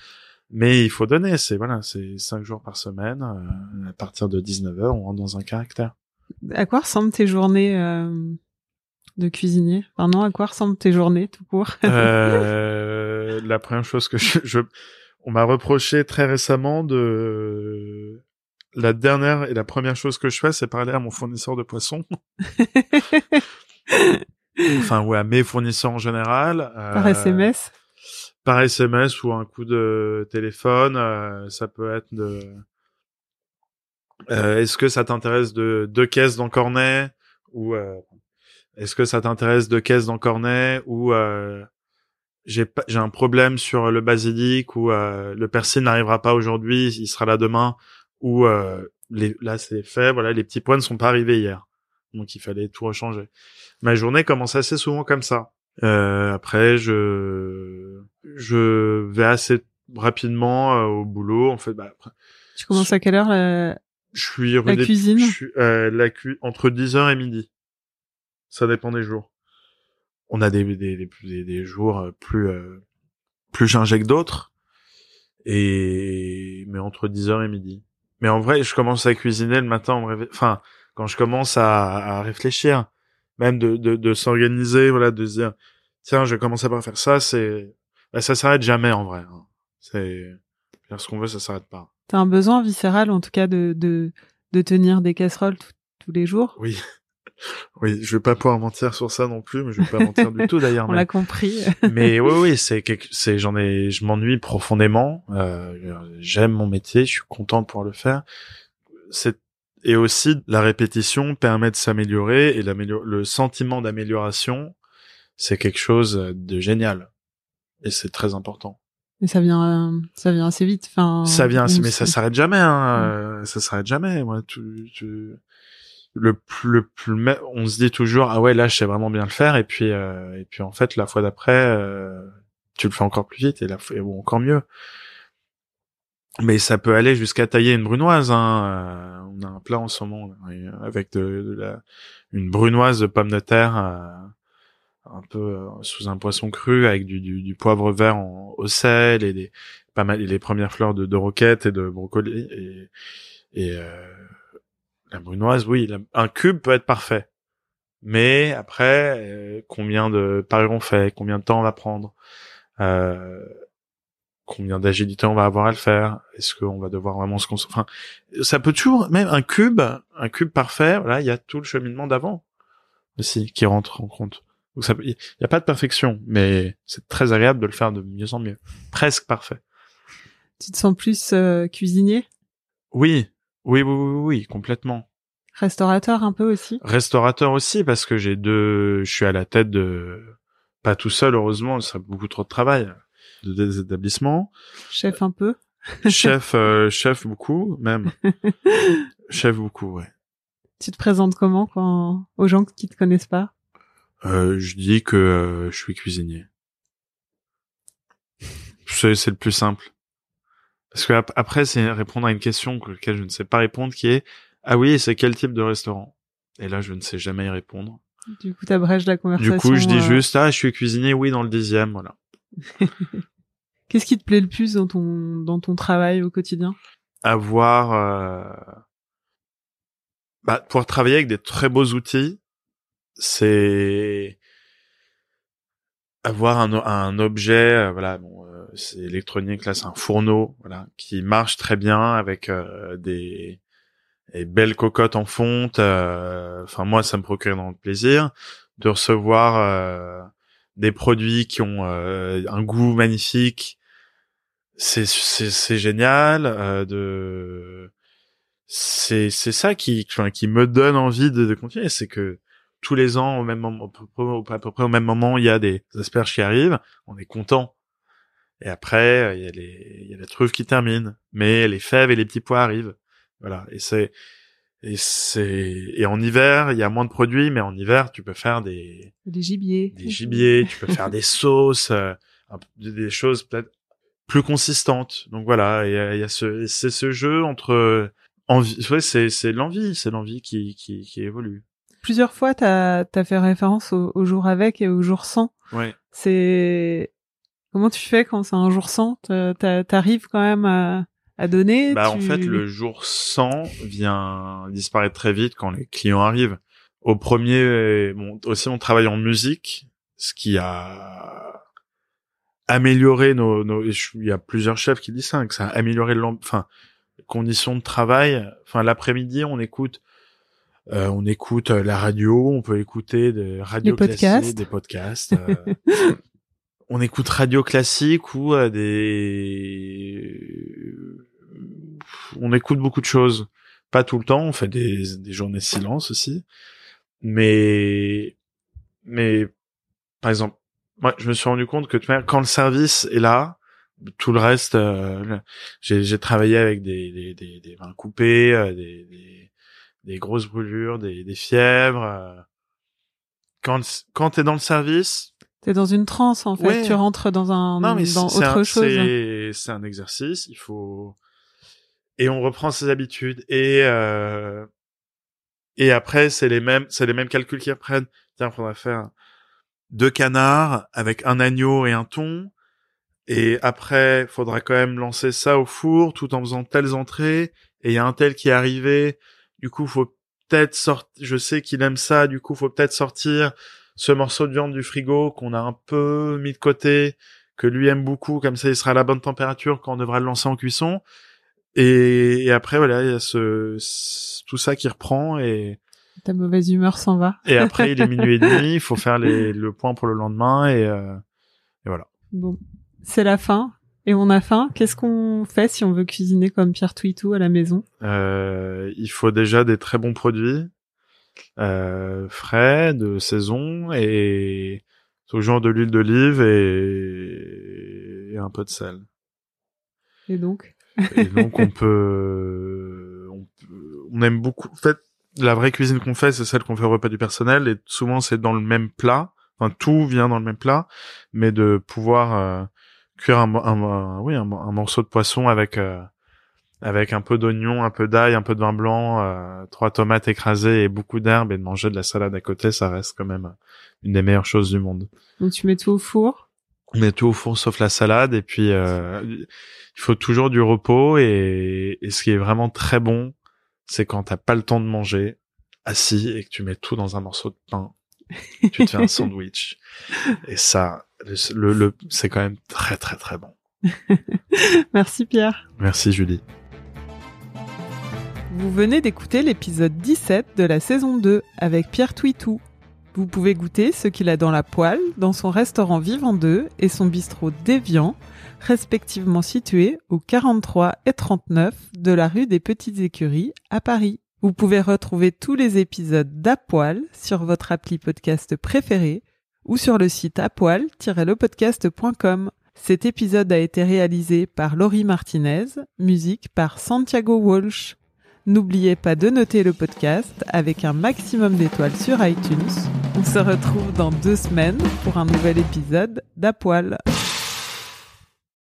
Mais il faut donner, c'est voilà, c'est cinq jours par semaine. Euh, à partir de dix-neuf heures, on rentre dans un caractère. À quoi ressemblent tes journées euh, de cuisinier? Enfin non, à quoi ressemblent tes journées tout court? euh, la première chose que je, je on m'a reproché très récemment de la dernière et la première chose que je fais, c'est parler à mon fournisseur de poissons. Enfin, ouais, à mes fournisseurs en général. Par euh, S M S? Par S M S ou un coup de téléphone. Euh, ça peut être de... Euh, est-ce que ça t'intéresse de deux caisses d'encornet ou euh, est-ce que ça t'intéresse deux caisses d'encornet ou euh, j'ai pas, j'ai un problème sur le basilic ou euh, le persil n'arrivera pas aujourd'hui, il sera là demain ou euh, les, là c'est fait, voilà, les petits pois ne sont pas arrivés hier, donc il fallait tout rechanger. Ma journée commence assez souvent comme ça. Euh, après je je vais assez rapidement euh, au boulot en fait. Bah, après, tu commences à quelle heure la, je suis rue la des, cuisine? Je suis euh, la cu... entre dix heures et midi. Ça dépend des jours. On a des des des, des, des jours plus euh, plus ginget que d'autres. Et mais entre dix heures et midi. Mais en vrai, je commence à cuisiner le matin en me réveillant. Enfin, quand je commence à, à réfléchir, même de de, de s'organiser, voilà, de se dire tiens, je vais commencer par faire ça, c'est bah, ça s'arrête jamais en vrai. Hein. C'est faire ce qu'on veut, ça s'arrête pas. T'as un besoin viscéral en tout cas de de de tenir des casseroles t- tous les jours? Oui. Oui, je vais pas pouvoir mentir sur ça non plus, mais je vais pas mentir du tout d'ailleurs. On mais... l'a compris. mais oui, oui, c'est quelque, c'est, j'en ai, je m'ennuie profondément. Euh, j'aime mon métier, je suis content de pouvoir le faire. C'est et aussi la répétition permet de s'améliorer et l'amélior... le sentiment d'amélioration, c'est quelque chose de génial et c'est très important. Mais ça vient, ça vient assez vite. Enfin, ça vient, on mais se... ça s'arrête jamais. Hein. Ouais. Ça s'arrête jamais. Moi, tu, tu... le plus le plus on se dit toujours ah ouais là je sais vraiment bien le faire et puis euh, et puis en fait la fois d'après euh, tu le fais encore plus vite et la fois ou encore mieux. Mais ça peut aller jusqu'à tailler une brunoise. Hein. Euh, on a un plat en ce moment là, avec de, de la une brunoise de pommes de terre euh, un peu euh, sous un poisson cru avec du, du, du poivre vert en, au sel et des pas mal et les premières fleurs de, de roquette et de brocoli et et euh, la brunoise, oui, la, un cube peut être parfait. Mais après, euh, combien de paris on fait, combien de temps on va prendre, euh, combien d'agilité on va avoir à le faire, est-ce qu'on va devoir vraiment se concentrer, enfin, ça peut toujours, même un cube, un cube parfait, voilà, il y a tout le cheminement d'avant aussi qui rentre en compte. Donc ça, il y a pas de perfection, mais c'est très agréable de le faire de mieux en mieux, presque parfait. Tu te sens plus euh, cuisinier? Oui. Oui, oui, oui, oui, complètement. Restaurateur un peu aussi? Restaurateur aussi, parce que j'ai deux, je suis à la tête de, pas tout seul, heureusement, ça serait beaucoup trop de travail, de des établissements. Chef un peu? Chef, euh, chef beaucoup, même. Chef beaucoup, ouais. Tu te présentes comment quand, aux gens qui te connaissent pas? Euh, je dis que euh, je suis cuisinier. C'est, c'est le plus simple. Parce que ap- après, c'est répondre à une question que laquelle je ne sais pas répondre, qui est ah oui, c'est quel type de restaurant? Et là, je ne sais jamais y répondre. Du coup, t'abrèges la conversation. Du coup, je dis euh... juste ah, je suis cuisinier, oui, dans le dixième, voilà. Qu'est-ce qui te plaît le plus dans ton dans ton travail au quotidien? Avoir, euh... bah, pouvoir travailler avec des très beaux outils, c'est avoir un, un objet, euh, voilà, bon, euh, c'est électronique, là, c'est un fourneau, voilà, qui marche très bien avec euh, des, des belles cocottes en fonte. Enfin, euh, moi, ça me procure énormément de plaisir de recevoir euh, des produits qui ont euh, un goût magnifique. C'est c'est c'est génial. Euh, de c'est c'est ça qui enfin, qui me donne envie de, de continuer, c'est que tous les ans, au même moment, à peu près au même moment, il y a des asperges qui arrivent, on est content. Et après, il y a les, il y a la truffe qui termine, mais les fèves et les petits pois arrivent. Voilà. Et c'est, et c'est, et en hiver, il y a moins de produits, mais en hiver, tu peux faire des, des gibiers, des gibiers, tu peux faire des sauces, euh, des choses peut-être plus consistantes. Donc voilà, il y a, il y a ce, c'est ce jeu entre envie, ouais, c'est, c'est l'envie, c'est l'envie qui, qui, qui évolue. Plusieurs fois, t'as, t'as fait référence au, au jour avec et au jour sans. Ouais. C'est, Comment tu fais quand c'est un jour sans? T'a- T'arrives quand même à, à donner? Bah, tu... en fait, le jour cent vient disparaître très vite quand les clients arrivent. Au premier, bon, aussi on travaille en musique, ce qui a amélioré nos, nos, il y a plusieurs chefs qui disent ça, que ça a amélioré le, enfin, les conditions de travail. Enfin, l'après-midi, on écoute, euh, on écoute la radio, on peut écouter des radios classiques, des podcasts. Euh, on écoute radio classique ou euh, des, on écoute beaucoup de choses. Pas tout le temps, on fait des, des journées de silence aussi. Mais, mais, par exemple, moi, je me suis rendu compte que quand le service est là, tout le reste, euh, j'ai, j'ai travaillé avec des, des, des, des vins coupés, euh, des, des, des grosses brûlures, des, des fièvres. Euh. Quand, quand t'es dans le service, t'es dans une transe en fait. Ouais. Tu rentres dans un, non, mais dans c'est autre un, chose. C'est, c'est un exercice. Il faut, et on reprend ses habitudes et. Euh... Et après, c'est les mêmes, c'est les mêmes calculs qui reprennent. Tiens, faudra faire deux canards avec un agneau et un thon. Et après, faudra quand même lancer ça au four tout en faisant telles entrées. Et il y a un tel qui est arrivé. Du coup, faut peut-être sortir, je sais qu'il aime ça. Du coup, faut peut-être sortir ce morceau de viande du frigo qu'on a un peu mis de côté, que lui aime beaucoup. Comme ça, il sera à la bonne température quand on devra le lancer en cuisson. Et, et après, voilà, il y a ce, ce, tout ça qui reprend et... Ta mauvaise humeur s'en va. Et après, il est minuit et demi, il faut faire les, le point pour le lendemain et, euh, et voilà. Bon, c'est la fin et on a faim. Qu'est-ce qu'on fait si on veut cuisiner comme Pierre Twitou à la maison? euh, Il faut déjà des très bons produits, euh, frais, de saison et toujours de l'huile d'olive et, et un peu de sel. Et donc Et donc on peut, on peut, on aime beaucoup. En fait, la vraie cuisine qu'on fait, c'est celle qu'on fait au repas du personnel, et souvent c'est dans le même plat. Enfin, tout vient dans le même plat, mais de pouvoir euh, cuire un, un, un, oui, un, un morceau de poisson avec euh, avec un peu d'oignon, un peu d'ail, un peu de vin blanc, euh, trois tomates écrasées et beaucoup d'herbes, et de manger de la salade à côté, ça reste quand même une des meilleures choses du monde. Donc tu mets tout au four? On met tout au four sauf la salade, et puis euh, il faut toujours du repos, et, et ce qui est vraiment très bon, c'est quand t'as pas le temps de manger, assis, et que tu mets tout dans un morceau de pain, tu te fais un sandwich, et ça, le, le, c'est quand même très très très bon. Merci Pierre. Merci Julie. Vous venez d'écouter l'épisode dix-sept de la saison deux avec Pierre Twitou. Vous pouvez goûter ce qu'il a dans la poêle, dans son restaurant Vivant deux et son bistrot Déviant, respectivement situés au quarante-trois et trente-neuf de la rue des Petites Écuries à Paris. Vous pouvez retrouver tous les épisodes d'À Poil sur votre appli podcast préféré ou sur le site à poil tiret le podcast point com. Cet épisode a été réalisé par Laurie Martinez, musique par Santiago Walsh. N'oubliez pas de noter le podcast avec un maximum d'étoiles sur iTunes. On se retrouve dans deux semaines pour un nouvel épisode d'À Poil.